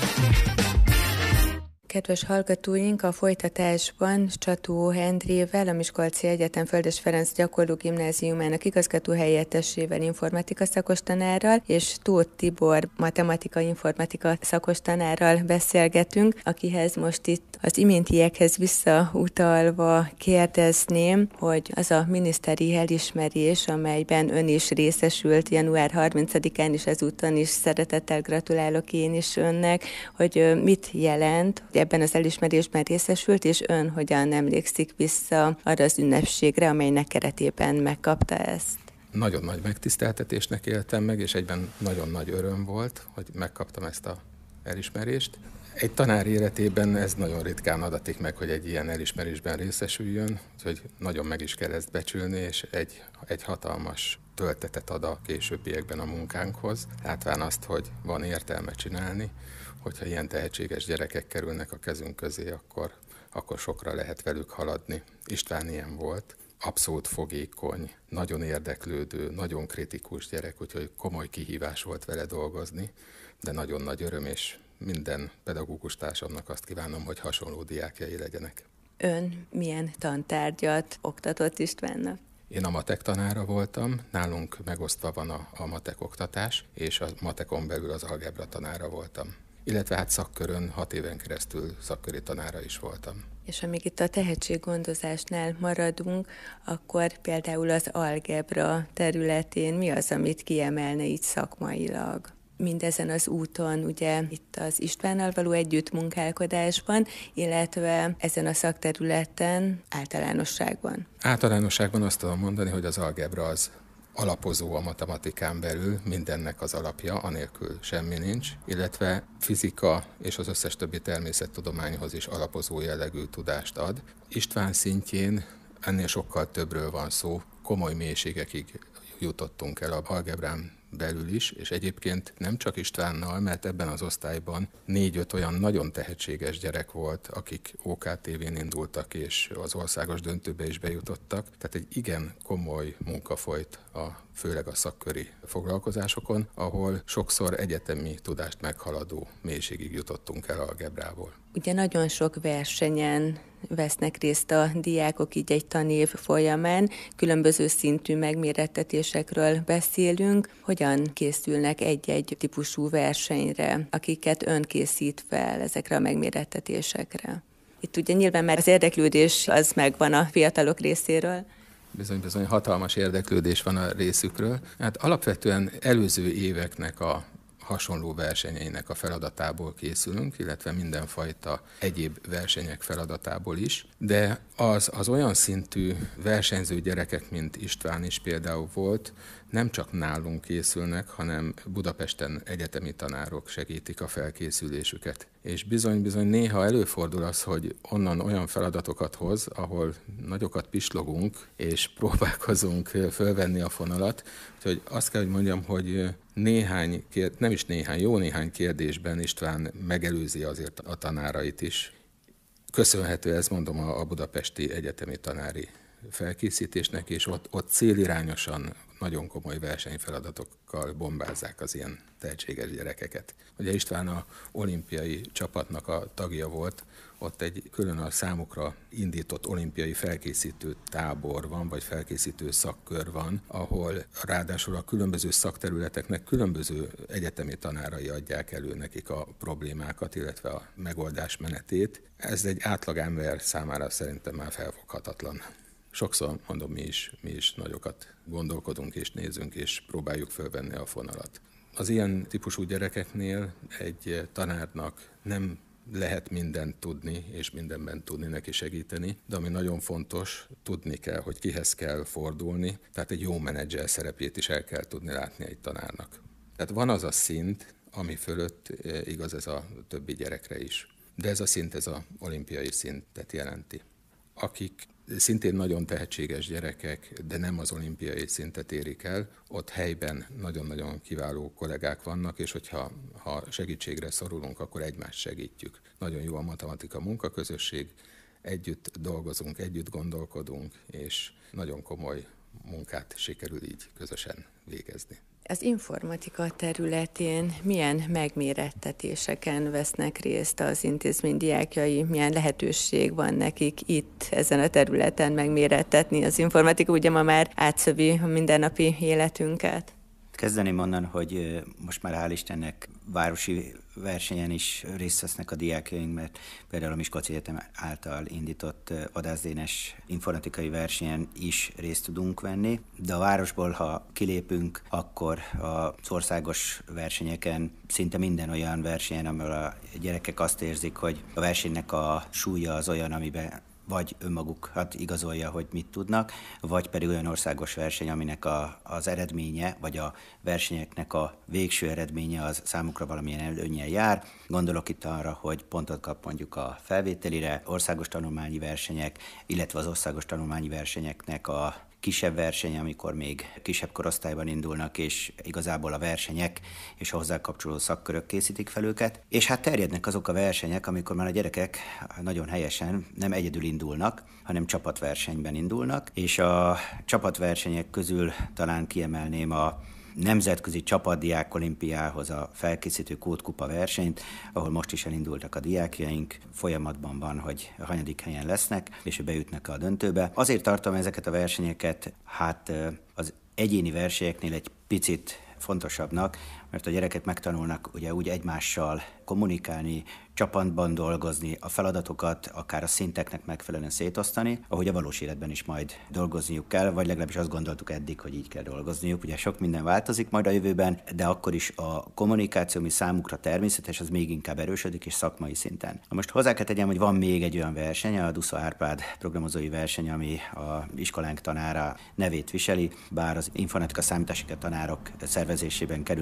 Kedves hallgatóink, a folytatásban Csató Endrével, a Miskolci Egyetem Földes Ferenc Gyakorló Gimnáziumának igazgatóhelyettesével, informatika szakostanárral, és Tóth Tibor matematika-informatika szakostanárral beszélgetünk, akihez most itt az iméntiekhez visszautalva kérdezném, hogy az a miniszteri elismerés, amelyben ön is részesült január 30-án, és ezúton is szeretettel gratulálok én is önnek, hogy mit jelent, hogy ebben az elismerésben részesült, és ön hogyan emlékszik vissza arra az ünnepségre, amelynek keretében megkapta ezt? Nagyon nagy megtiszteltetésnek éltem meg, és egyben nagyon nagy öröm volt, hogy megkaptam ezt az elismerést. Egy tanár életében ez nagyon ritkán adatik meg, hogy egy ilyen elismerésben részesüljön, úgyhogy nagyon meg is kell ezt becsülni, és egy hatalmas töltetet ad a későbbiekben a munkánkhoz, látván azt, hogy van értelme csinálni, hogyha ilyen tehetséges gyerekek kerülnek a kezünk közé, akkor sokra lehet velük haladni. István ilyen volt, abszolút fogékony, nagyon érdeklődő, nagyon kritikus gyerek, úgyhogy komoly kihívás volt vele dolgozni, de nagyon nagy öröm, és minden pedagógus társamnak azt kívánom, hogy hasonló diákjai legyenek. Ön milyen tantárgyat oktatott Istvánnak? Én a matek tanára voltam, nálunk megosztva van a matek oktatás, és a matekon belül az algebra tanára voltam. Illetve hát szakkörön 6 éven keresztül szakköri tanára is voltam. És amíg itt a tehetséggondozásnál maradunk, akkor például az algebra területén mi az, amit kiemelne így szakmailag? Mindezen az úton, ugye itt az Istvánnal való együttmunkálkodásban, illetve ezen a szakterületen általánosságban. Általánosságban azt tudom mondani, hogy az algebra az alapozó a matematikán belül, mindennek az alapja, anélkül semmi nincs, illetve fizika és az összes többi természettudományhoz is alapozó jellegű tudást ad. István szintjén ennél sokkal többről van szó, komoly mélységekig jutottunk el a algebrán belül is, és egyébként nem csak Istvánnal, mert ebben az osztályban 4-5 olyan nagyon tehetséges gyerek volt, akik OKTV-n indultak, és az országos döntőbe is bejutottak. Tehát egy igen komoly munka folyt főleg a szakköri foglalkozásokon, ahol sokszor egyetemi tudást meghaladó mélységig jutottunk el algebrából. Ugye nagyon sok versenyen vesznek részt a diákok így egy tanév folyamán, különböző szintű megmérettetésekről beszélünk. Hogyan készülnek egy-egy típusú versenyre, akiket ön készít fel ezekre a megmérettetésekre? Itt ugye nyilván már az érdeklődés az megvan a fiatalok részéről. Bizony hatalmas érdeklődés van a részükről. Hát alapvetően előző éveknek a hasonló versenyeinek a feladatából készülünk, illetve mindenfajta egyéb versenyek feladatából is, de az olyan szintű versenyző gyerekek, mint István is például volt, nem csak nálunk készülnek, hanem Budapesten egyetemi tanárok segítik a felkészülésüket. És bizony néha előfordul az, hogy onnan olyan feladatokat hoz, ahol nagyokat pislogunk, és próbálkozunk fölvenni a fonalat. Úgyhogy azt kell, hogy mondjam, hogy jó néhány kérdésben István megelőzi azért a tanárait is. Köszönhető ez, mondom, a budapesti egyetemi tanári felkészítésnek, és ott célirányosan nagyon komoly versenyfeladatokkal bombázzák az ilyen tehetséges gyerekeket. Ugye István a olimpiai csapatnak a tagja volt, ott egy külön a számukra indított olimpiai felkészítő tábor van, vagy felkészítő szakkör van, ahol ráadásul a különböző szakterületeknek különböző egyetemi tanárai adják elő nekik a problémákat, illetve a megoldás menetét. Ez egy átlagember számára szerintem már felfoghatatlan. Sokszor, mondom, mi is nagyokat gondolkodunk és nézünk, és próbáljuk fölvenni a fonalat. Az ilyen típusú gyerekeknél egy tanárnak nem lehet mindent tudni, és mindenben tudni neki segíteni, de ami nagyon fontos, tudni kell, hogy kihez kell fordulni, tehát egy jó menedzser szerepét is el kell tudni látni egy tanárnak. Tehát van az a szint, ami fölött igaz ez a többi gyerekre is. De ez a szint, ez az olimpiai szintet jelenti. Akik szintén nagyon tehetséges gyerekek, de nem az olimpiai szintet érik el, ott helyben nagyon-nagyon kiváló kollégák vannak, és hogyha segítségre szorulunk, akkor egymást segítjük. Nagyon jó a matematika munkaközösség, együtt dolgozunk, együtt gondolkodunk, és nagyon komoly munkát sikerül így közösen végezni. Az informatika területén milyen megmérettetéseken vesznek részt az intézmény diákjai, milyen lehetőség van nekik itt ezen a területen megmérettetni? Az informatika ugye ma már átszövi a mindennapi életünket. Kezdeném onnan, hogy most már hál' Istennek városi versenyen is részt vesznek a diákjaink, mert például a Miskolci Egyetem által indított vadászénes informatikai versenyen is részt tudunk venni, de a városból, ha kilépünk, akkor az országos versenyeken, szinte minden olyan versenyen, ahol a gyerekek azt érzik, hogy a versenynek a súlya az olyan, amiben vagy önmagukat igazolja, hogy mit tudnak, vagy pedig olyan országos verseny, aminek az eredménye, vagy a versenyeknek a végső eredménye az számukra valamilyen előnnyel jár. Gondolok itt arra, hogy pontot kap mondjuk a felvételire, országos tanulmányi versenyek, illetve az országos tanulmányi versenyeknek a kisebb verseny, amikor még kisebb korosztályban indulnak, és igazából a versenyek és a hozzá kapcsolódó szakkörök készítik fel őket. És hát terjednek azok a versenyek, amikor már a gyerekek nagyon helyesen nem egyedül indulnak, hanem csapatversenyben indulnak, és a csapatversenyek közül talán kiemelném a nemzetközi csapatdiák olimpiához a felkészítő kódkupa versenyt, ahol most is elindultak a diákjaink, folyamatban van, hogy a hanyadik helyen lesznek, és bejutnak a döntőbe. Azért tartom ezeket a versenyeket, az egyéni versenyeknél egy picit fontosabbnak, mert a gyerekek megtanulnak ugye úgy egymással kommunikálni, csapatban dolgozni, a feladatokat akár a szinteknek megfelelően szétosztani, ahogy a valós életben is majd dolgozniuk kell, vagy legalábbis azt gondoltuk eddig, hogy így kell dolgozniuk. Ugye sok minden változik majd a jövőben, de akkor is a kommunikáció, ami számukra természetes, az még inkább erősödik és szakmai szinten. Most hozzá kell tegyem, hogy van még egy olyan verseny, a Dusza Árpád programozói verseny, ami a iskolánk tanára nevét viseli, bár az informatika számítási tanárok szervezésében kerül megrendezésre,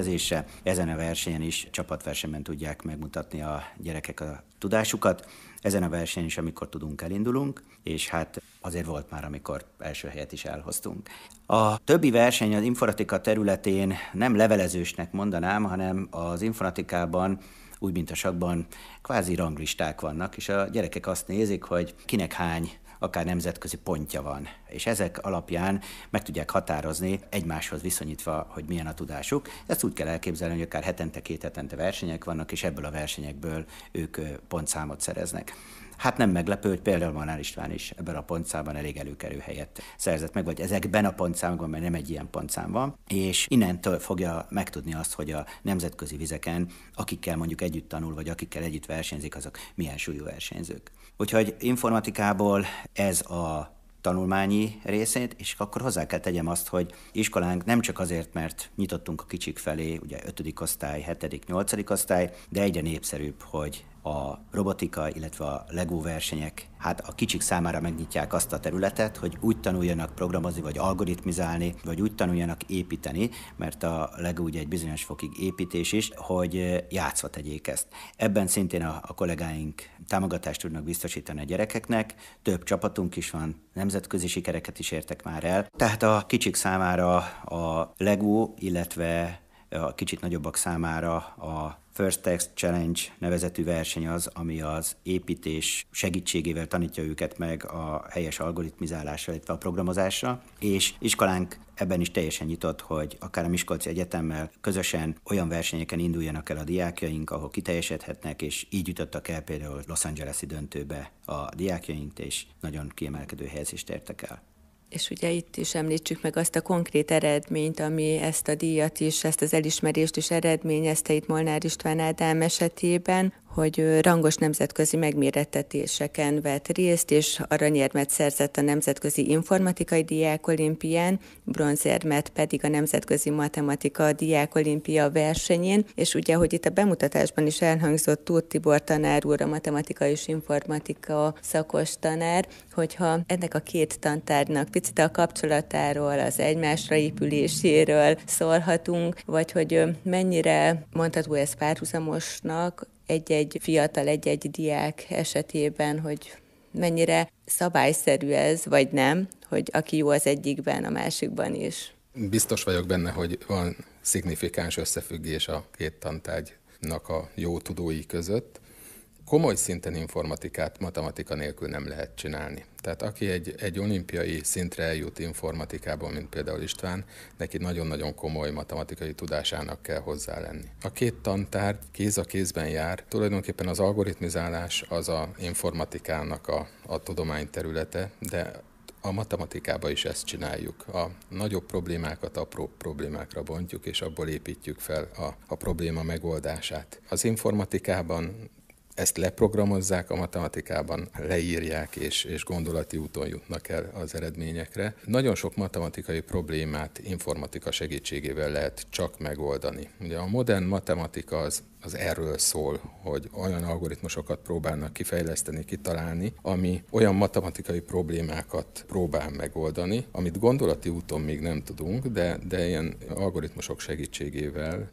rendelkezésre. Ezen a versenyen is csapatversenyben tudják megmutatni a gyerekek a tudásukat. Ezen a versenyen is, amikor tudunk, elindulunk, és hát azért volt már, amikor első helyet is elhoztunk. A többi verseny az informatika területén nem levelezősnek mondanám, hanem az informatikában, úgy mint a sakkban, kvázi ranglisták vannak, és a gyerekek azt nézik, hogy kinek hány akár nemzetközi pontja van. És ezek alapján meg tudják határozni, egymáshoz viszonyítva, hogy milyen a tudásuk. Ezt úgy kell elképzelni, hogy akár hetente, 2 hetente versenyek vannak, és ebből a versenyekből ők pontszámot szereznek. Hát nem meglepő, hogy például Molnár István is ebben a pontszámban elég előkelő helyet szerzett meg, vagy ezekben a pontszámokban, mert nem egy ilyen pontszám van, és innentől fogja megtudni azt, hogy a nemzetközi vizeken, akikkel mondjuk együtt tanul, vagy akikkel együtt versenyzik, azok milyen súlyú versenyzők. Úgyhogy informatikából ez a tanulmányi részét, és akkor hozzá kell tegyem azt, hogy iskolánk nem csak azért, mert nyitottunk a kicsik felé, ugye 5. osztály, 7., 8. osztály, de egyre népszerűbb, hogy a robotika, illetve a Lego versenyek hát a kicsik számára megnyitják azt a területet, hogy úgy tanuljanak programozni, vagy algoritmizálni, vagy úgy tanuljanak építeni, mert a Lego ugye egy bizonyos fokig építés is, hogy játszva tegyék ezt. Ebben szintén a kollégáink támogatást tudnak biztosítani a gyerekeknek, több csapatunk is van, nemzetközi sikereket is értek már el. Tehát a kicsik számára a Lego, illetve a kicsit nagyobbak számára a First Text Challenge nevezetű verseny az, ami az építés segítségével tanítja őket meg a helyes algoritmizálásra, illetve a programozásra, és iskolánk ebben is teljesen nyitott, hogy akár a Miskolci Egyetemmel közösen olyan versenyeken induljanak el a diákjaink, ahol kiteljesedhetnek, és így jutottak el például Los Angeles-i döntőbe a diákjaink, és nagyon kiemelkedő helyezést értek el. És ugye itt is említsük meg azt a konkrét eredményt, ami ezt a díjat is, ezt az elismerést is eredményezte itt Molnár István Ádám esetében, hogy rangos nemzetközi megmérettetéseken vett részt, és aranyérmet szerzett a Nemzetközi Informatikai Diákolimpián, bronzérmet pedig a Nemzetközi Matematika Diákolimpia versenyén, és ugye, hogy itt a bemutatásban is elhangzott Tóth Tibor tanár úr, a matematika és informatika szakos tanár, hogyha ennek a két tantárgynak picit a kapcsolatáról, az egymásra épüléséről szólhatunk, vagy hogy mennyire mondható ez párhuzamosnak, egy-egy fiatal, egy-egy diák esetében, hogy mennyire szabályszerű ez, vagy nem, hogy aki jó az egyikben, a másikban is. Biztos vagyok benne, hogy van szignifikáns összefüggés a két tantárgynak a jó tudói között. Komoly szinten informatikát matematika nélkül nem lehet csinálni. Tehát aki egy olimpiai szintre eljut informatikában, mint például István, neki nagyon-nagyon komoly matematikai tudásának kell hozzá lenni. A két tantárgy kéz a kézben jár. Tulajdonképpen az algoritmizálás az a informatikának a tudományterülete, de a matematikában is ezt csináljuk. A nagyobb problémákat apró problémákra bontjuk, és abból építjük fel a probléma megoldását. Az informatikában ezt leprogramozzák, a matematikában leírják, és gondolati úton jutnak el az eredményekre. Nagyon sok matematikai problémát informatika segítségével lehet csak megoldani. Ugye a modern matematika az erről szól, hogy olyan algoritmusokat próbálnak kifejleszteni, kitalálni, ami olyan matematikai problémákat próbál megoldani, amit gondolati úton még nem tudunk, de ilyen algoritmusok segítségével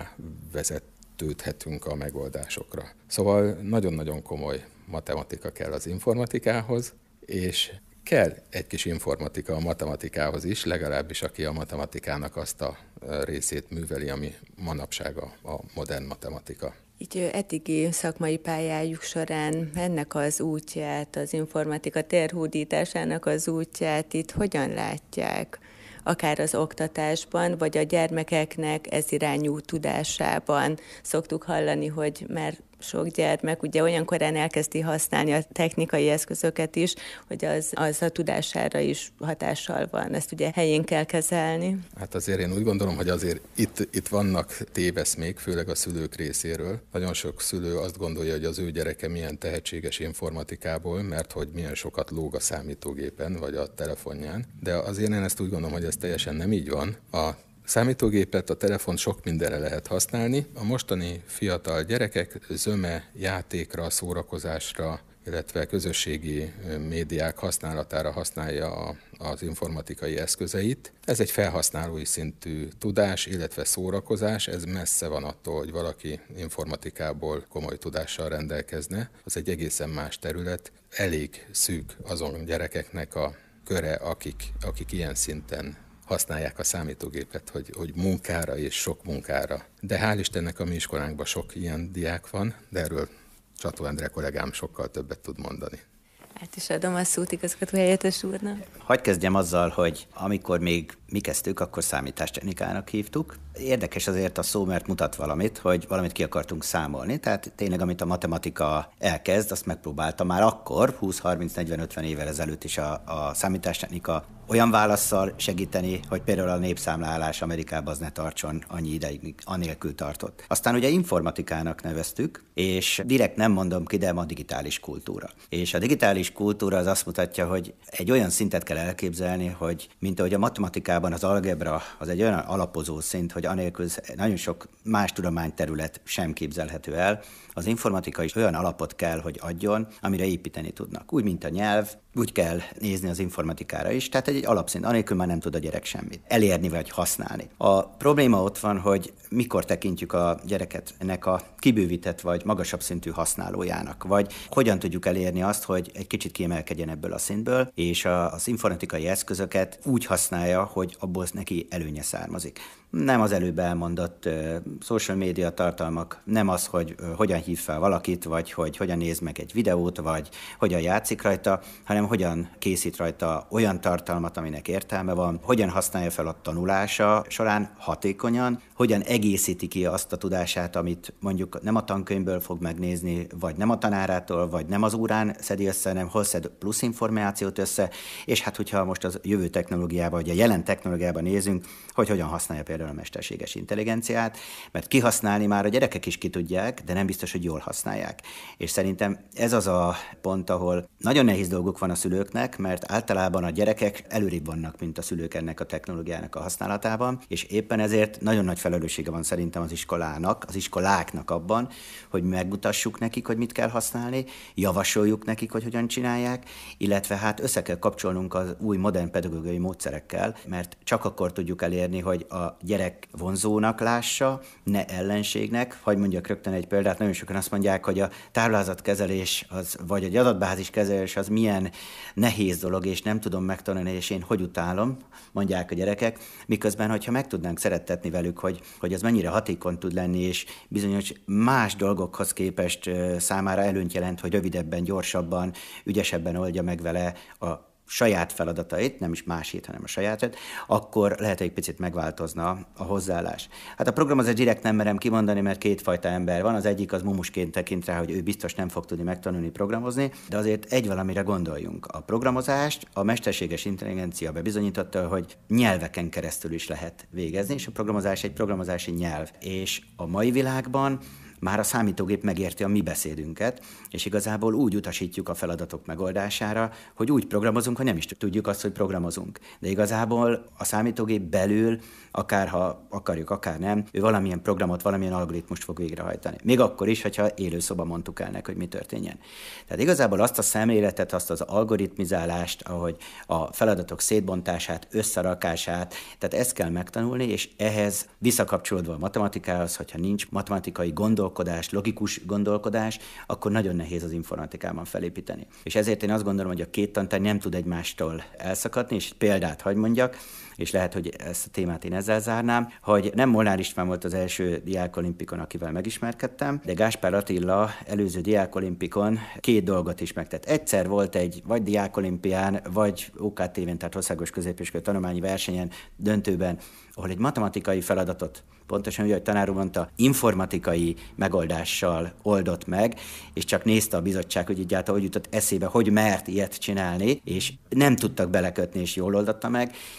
rávezetődhetünk a megoldásokra. Szóval nagyon-nagyon komoly matematika kell az informatikához, és kell egy kis informatika a matematikához is, legalábbis aki a matematikának azt a részét műveli, ami manapság a modern matematika. Így eddigi szakmai pályájuk során ennek az útját, az informatika térhódításának az útját itt hogyan látják? Akár az oktatásban, vagy a gyermekeknek ez irányú tudásában szoktuk hallani, hogy már sok gyermek ugye olyan korán elkezdi használni a technikai eszközöket is, hogy az a tudására is hatással van. Ezt ugye helyén kell kezelni. Hát azért én úgy gondolom, hogy azért itt vannak téveszmék, főleg a szülők részéről. Nagyon sok szülő azt gondolja, hogy az ő gyereke milyen tehetséges informatikából, mert hogy milyen sokat lóg a számítógépen vagy a telefonján. De azért én ezt úgy gondolom, hogy ez teljesen nem így van. A számítógépet, a telefont sok mindenre lehet használni. A mostani fiatal gyerekek zöme, játékra, szórakozásra, illetve közösségi médiák használatára használja az informatikai eszközeit. Ez egy felhasználói szintű tudás, illetve szórakozás, ez messze van attól, hogy valaki informatikából komoly tudással rendelkezne. Az egy egészen más terület. Elég szűk azon gyerekeknek a köre, akik ilyen szinten használják a számítógépet, hogy munkára és sok munkára. De hál' Istennek a mi iskolánkban sok ilyen diák van, de erről Csató Endre kollégám sokkal többet tud mondani. Hát is adom a szót igazgatóhelyettes úrnak. Hadd kezdjem azzal, hogy amikor még mi kezdtük, akkor számítástechnikának hívtuk. Érdekes azért a szó, mert mutat valamit, hogy valamit ki akartunk számolni. Tehát tényleg, amit a matematika elkezd, azt megpróbálta már akkor, 20-30-40-50 évvel ezelőtt is a számítástechnika olyan válasszal segíteni, hogy például a népszámlálás Amerikában az ne tartson annyi ideig, míg anélkül tartott. Aztán ugye informatikának neveztük, és direkt nem mondom ki, de ma digitális kultúra. És a digitális kultúra az azt mutatja, hogy egy olyan szintet kell elképzelni, hogy mint ahogy a matematikában az algebra az egy olyan alapozó szint, hogy anélkül nagyon sok más tudományterület sem képzelhető el, az informatika is olyan alapot kell, hogy adjon, amire építeni tudnak. Úgy, mint a nyelv, úgy kell nézni az informatikára is, tehát egy alapszint, anélkül már nem tud a gyerek semmit elérni vagy használni. A probléma ott van, hogy mikor tekintjük a gyereket ennek a kibővített vagy magasabb szintű használójának, vagy hogyan tudjuk elérni azt, hogy egy kicsit kiemelkedjen ebből a szintből, és az informatikai eszközöket úgy használja, hogy abból neki előnye származik. Nem az előbb elmondott social media tartalmak, nem az, hogy hogyan hív fel valakit, vagy hogy hogyan néz meg egy videót, vagy hogyan játszik rajta, hanem hogyan készít rajta olyan tartalmat, aminek értelme van, hogyan használja fel a tanulása során hatékonyan, hogyan egészíti ki azt a tudását, amit mondjuk nem a tankönyvből fog megnézni, vagy nem a tanárától, vagy nem az órán szedi össze, hanem hol szed plusz információt össze, és hát hogyha most az jövő technológiában, vagy a jelen technológiában nézünk, hogy hogyan használja például a mesterséges intelligenciát, mert kihasználni már a gyerekek is ki tudják, de nem biztos, hogy jól használják. És szerintem ez az a pont, ahol nagyon nehéz dolguk van a szülőknek, mert általában a gyerekek előrébb vannak, mint a szülők ennek a technológiának a használatában, és éppen ezért nagyon nagy felelőssége van szerintem az iskolának, az iskoláknak abban, hogy megmutassuk nekik, hogy mit kell használni, javasoljuk nekik, hogy hogyan csinálják, illetve hát össze kell kapcsolnunk az új modern pedagógiai módszerekkel, mert csak akkor tudjuk elérni, hogy a gyerek vonzónak lássa, ne ellenségnek. Hagy mondjak rögtön egy példát, nagyon sokan azt mondják, hogy a táblázatkezelés az, vagy egy adatbázis kezelés az milyen nehéz dolog, és nem tudom megtanulni, és én hogy utálom, mondják a gyerekek, miközben, hogyha meg tudnánk szerettetni velük, hogy az mennyire hatékony tud lenni, és bizonyos más dolgokhoz képest számára előnyt jelent, hogy rövidebben, gyorsabban, ügyesebben oldja meg vele a saját feladatait, nem is másét, hanem a sajátját, akkor lehet, hogy egy picit megváltozna a hozzáállás. Hát a programozást direkt nem merem kimondani, mert kétfajta ember van. Az egyik az mumusként tekint rá, hogy ő biztos nem fog tudni megtanulni programozni, de azért egy valamire gondoljunk. A programozást a mesterséges intelligencia bebizonyította, hogy nyelveken keresztül is lehet végezni, és a programozás egy programozási nyelv. És a mai világban már a számítógép megérti a mi beszédünket, és igazából úgy utasítjuk a feladatok megoldására, hogy úgy programozunk, hogy nem is tudjuk azt, hogy programozunk. De igazából a számítógép belül, akár ha akarjuk, akár nem, ő valamilyen programot, valamilyen algoritmust fog végrehajtani. Még akkor is, hogyha élőszoba mondtuk el neki, hogy mi történjen. Tehát igazából azt a szemléletet, azt az algoritmizálást, ahogy a feladatok szétbontását, összerakását, tehát ezt kell megtanulni, és ehhez visszakapcsolódva a matematikához, hogyha nincs matematikai gondolkodás, logikus gondolkodás, akkor nagyon nehéz az informatikában felépíteni. És ezért én azt gondolom, hogy a két tantárgy nem tud egymástól elszakadni, és példát hagy mondjak, és lehet, hogy ezt a témát én ezzel zárnám, hogy nem Molnár István volt az első diákolimpikon, akivel megismerkedtem, de Gáspár Attila előző diákolimpikon két dolgot is megtett. Egyszer volt egy vagy diákolimpián, vagy OKTV-n, tehát Országos Középiskolai Tanulmányi Versenyen, döntőben, ahol egy matematikai feladatot, pontosan úgy, ahogy tanár úr mondta, informatikai megoldással oldott meg, és csak nézte a bizottság, hogy egyáltalán hogy jutott eszébe, hogy mert ilyet csinálni, és nem tudtak belekötni, és jól oldotta meg, és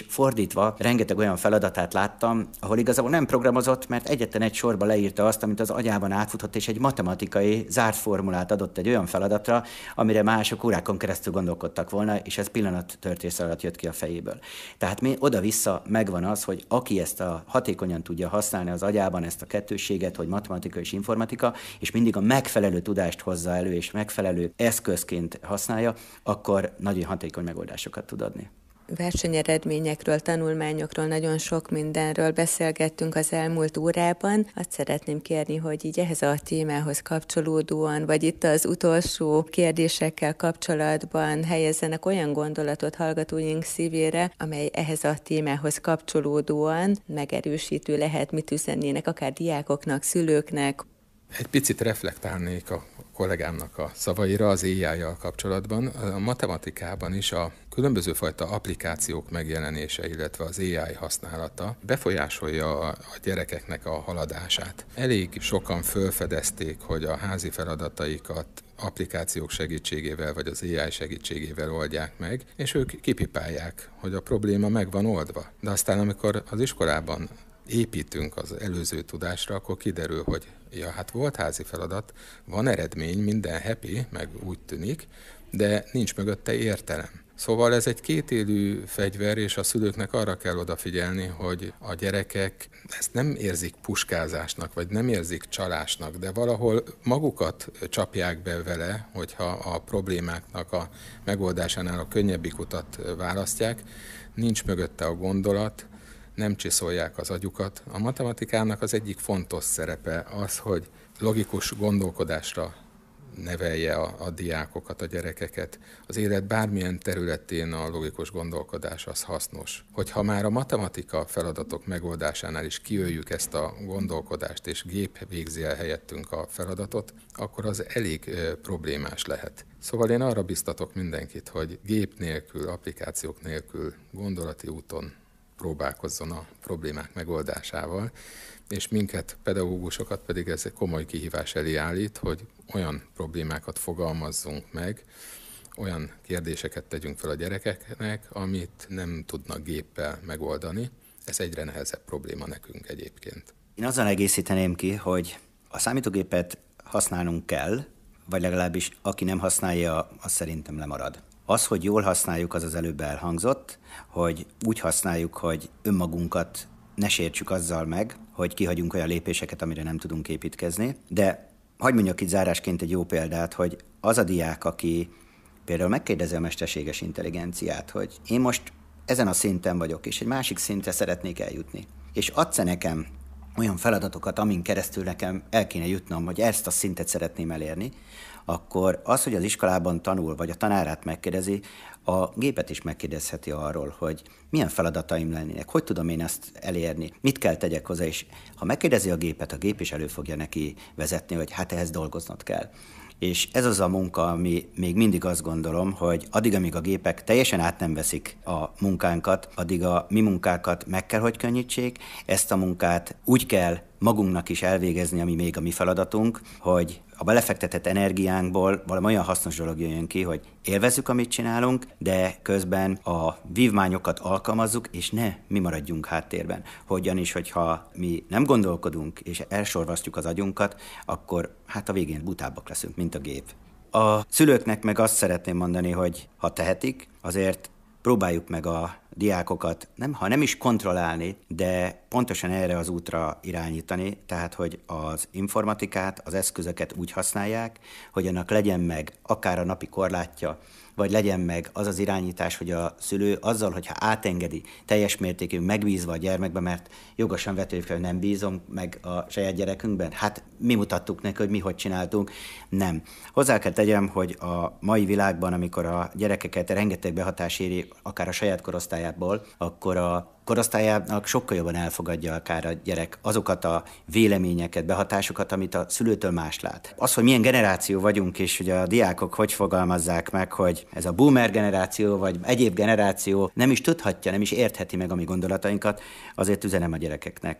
fordítva rengeteg olyan feladatát láttam, ahol igazából nem programozott, mert egyetlen egy sorba leírta azt, amit az agyában átfutott, és egy matematikai zárt formulát adott egy olyan feladatra, amire mások órákon keresztül gondolkodtak volna, és ez pillanattörténés alatt jött ki a fejéből. Tehát oda-vissza megvan az, hogy aki ezt hatékonyan tudja használni az agyában, ezt a kettősséget, hogy matematika és informatika, és mindig a megfelelő tudást hozza elő, és megfelelő eszközként használja, akkor nagyon hatékony megoldásokat tud adni. Versenyeredményekről, tanulmányokról, nagyon sok mindenről beszélgettünk az elmúlt órában. Azt szeretném kérni, hogy így ehhez a témához kapcsolódóan, vagy itt az utolsó kérdésekkel kapcsolatban helyezzenek olyan gondolatot hallgatóink szívére, amely ehhez a témához kapcsolódóan megerősítő lehet, mit üzennének akár diákoknak, szülőknek. Egy picit reflektálnék a kollégámnak a szavaira az AI-jal kapcsolatban. A matematikában is a különböző fajta applikációk megjelenése, illetve az AI használata befolyásolja a gyerekeknek a haladását. Elég sokan felfedezték, hogy a házi feladataikat applikációk segítségével vagy az AI segítségével oldják meg, és ők kipipálják, hogy a probléma meg van oldva. De aztán, amikor az iskolában építünk az előző tudásra, akkor kiderül, hogy hát volt házi feladat, van eredmény, minden happy, meg úgy tűnik, de nincs mögötte értelem. Szóval ez egy kétélű fegyver, és a szülőknek arra kell odafigyelni, hogy a gyerekek ezt nem érzik puskázásnak, vagy nem érzik csalásnak, de valahol magukat csapják be vele, hogyha a problémáknak a megoldásánál a könnyebbik utat választják, nincs mögötte a gondolat, nem csiszolják az agyukat. A matematikának az egyik fontos szerepe az, hogy logikus gondolkodásra nevelje a diákokat, a gyerekeket. Az élet bármilyen területén a logikus gondolkodás az hasznos. Hogyha már a matematika feladatok megoldásánál is kiöljük ezt a gondolkodást, és gép végzi el helyettünk a feladatot, akkor az elég problémás lehet. Szóval én arra biztatok mindenkit, hogy gép nélkül, applikációk nélkül, gondolati úton próbálkozzon a problémák megoldásával, és minket, pedagógusokat pedig ez egy komoly kihívás elé állít, hogy olyan problémákat fogalmazzunk meg, olyan kérdéseket tegyünk fel a gyerekeknek, amit nem tudnak géppel megoldani. Ez egyre nehezebb probléma nekünk egyébként. Én azzal egészíteném ki, hogy a számítógépet használnunk kell, vagy legalábbis aki nem használja, az szerintem lemarad. Az, hogy jól használjuk, az előbb elhangzott, hogy úgy használjuk, hogy önmagunkat ne sértsük azzal meg, hogy kihagyunk olyan lépéseket, amire nem tudunk építkezni. De hadd mondjak itt zárásként egy jó példát, hogy az a diák, aki például megkérdezi a mesterséges intelligenciát, hogy én most ezen a szinten vagyok, és egy másik szintre szeretnék eljutni, és adsz nekem olyan feladatokat, amin keresztül nekem el kéne jutnom, hogy ezt a szintet szeretném elérni, akkor az, hogy az iskolában tanul, vagy a tanárát megkérdezi, a gépet is megkérdezheti arról, hogy milyen feladataim lennének, hogy tudom én ezt elérni, mit kell tegyek hozzá, és ha megkérdezi a gépet, a gép is elő fogja neki vezetni, hogy hát ehhez dolgoznod kell. És ez az a munka, ami még mindig azt gondolom, hogy addig, amíg a gépek teljesen át nem veszik a munkánkat, addig a mi munkákat meg kell, hogy könnyítsék. Ezt a munkát úgy kell magunknak is elvégezni, ami még a mi feladatunk, hogy a belefektetett energiánkból valami olyan hasznos dolog jöjjön ki, hogy élvezzük, amit csinálunk, de közben a vívmányokat alkalmazzuk, és ne mi maradjunk háttérben. Hogyan is, hogyha mi nem gondolkodunk, és elsorvasztjuk az agyunkat, akkor hát a végén butábbak leszünk, mint a gép. A szülőknek meg azt szeretném mondani, hogy ha tehetik, azért próbáljuk meg a diákokat, ha nem is kontrollálni, de pontosan erre az útra irányítani, tehát hogy az informatikát, az eszközöket úgy használják, hogy annak legyen meg akár a napi korlátja, vagy legyen meg az az irányítás, hogy a szülő azzal, hogyha átengedi teljes mértékű megbízva a gyermekbe, mert jogosan vetődik fel, hogy nem bízom meg a saját gyerekünkben, hát mi mutattuk neki, hogy mi hogy csináltunk. Nem. Hozzá kell tegyem, hogy a mai világban, amikor a gyerekeket rengeteg behatás éri, akár a saját korosztályából, akkor a korosztályának sokkal jobban elfogadja akár a gyerek azokat a véleményeket, behatásokat, amit a szülőtől más lát. Az, hogy milyen generáció vagyunk, és hogy a diákok hogy fogalmazzák meg, hogy ez a boomer generáció, vagy egyéb generáció nem is tudhatja, nem is értheti meg a mi gondolatainkat, azért üzenem a gyerekeknek.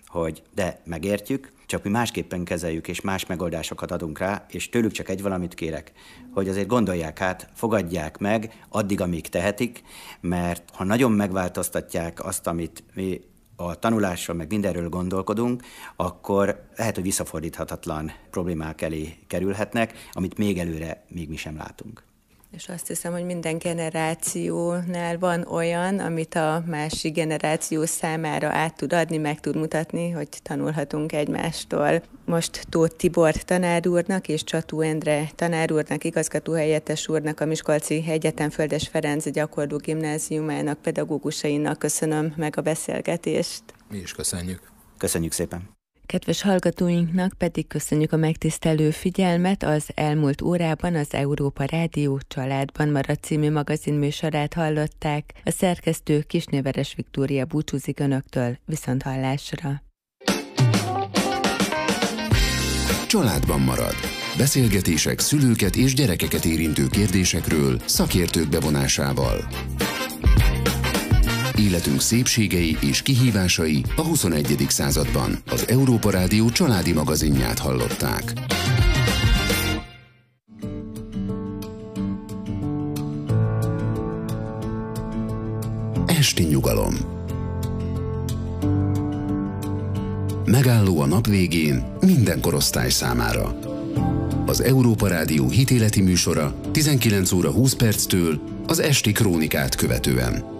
hogy de megértjük, csak mi másképpen kezeljük, és más megoldásokat adunk rá, és tőlük csak egy valamit kérek, hogy azért gondolják át, fogadják meg addig, amíg tehetik, mert ha nagyon megváltoztatják azt, amit mi a tanulásról, meg mindenről gondolkodunk, akkor lehet, hogy visszafordíthatatlan problémák elé kerülhetnek, amit még előre még mi sem látunk. És azt hiszem, hogy minden generációnál van olyan, amit a másik generáció számára át tud adni, meg tud mutatni, hogy tanulhatunk egymástól. Most Tóth Tibor tanár úrnak és Csatú Endre tanár úrnak, igazgatóhelyettes úrnak, a Miskolci Egyetem Földes Ferenc Gyakorló Gimnáziumának, pedagógusainak köszönöm meg a beszélgetést. Mi is köszönjük. Köszönjük szépen. Kedves hallgatóinknak pedig köszönjük a megtisztelő figyelmet. Az elmúlt órában az Európa Rádió Családban maradt című magazinműsorát hallották. A szerkesztő Kisnéveres Viktória búcsúzik önöktől, viszonthallásra. Családban marad. Beszélgetések szülőket és gyerekeket érintő kérdésekről szakértők bevonásával. Életünk szépségei és kihívásai a 21. században. Az Európa Rádió családi magazinját hallották. Esti nyugalom. Megálló a nap végén minden korosztály számára. Az Európa Rádió hitéleti műsora 19 óra 20 perctől az esti krónikát követően.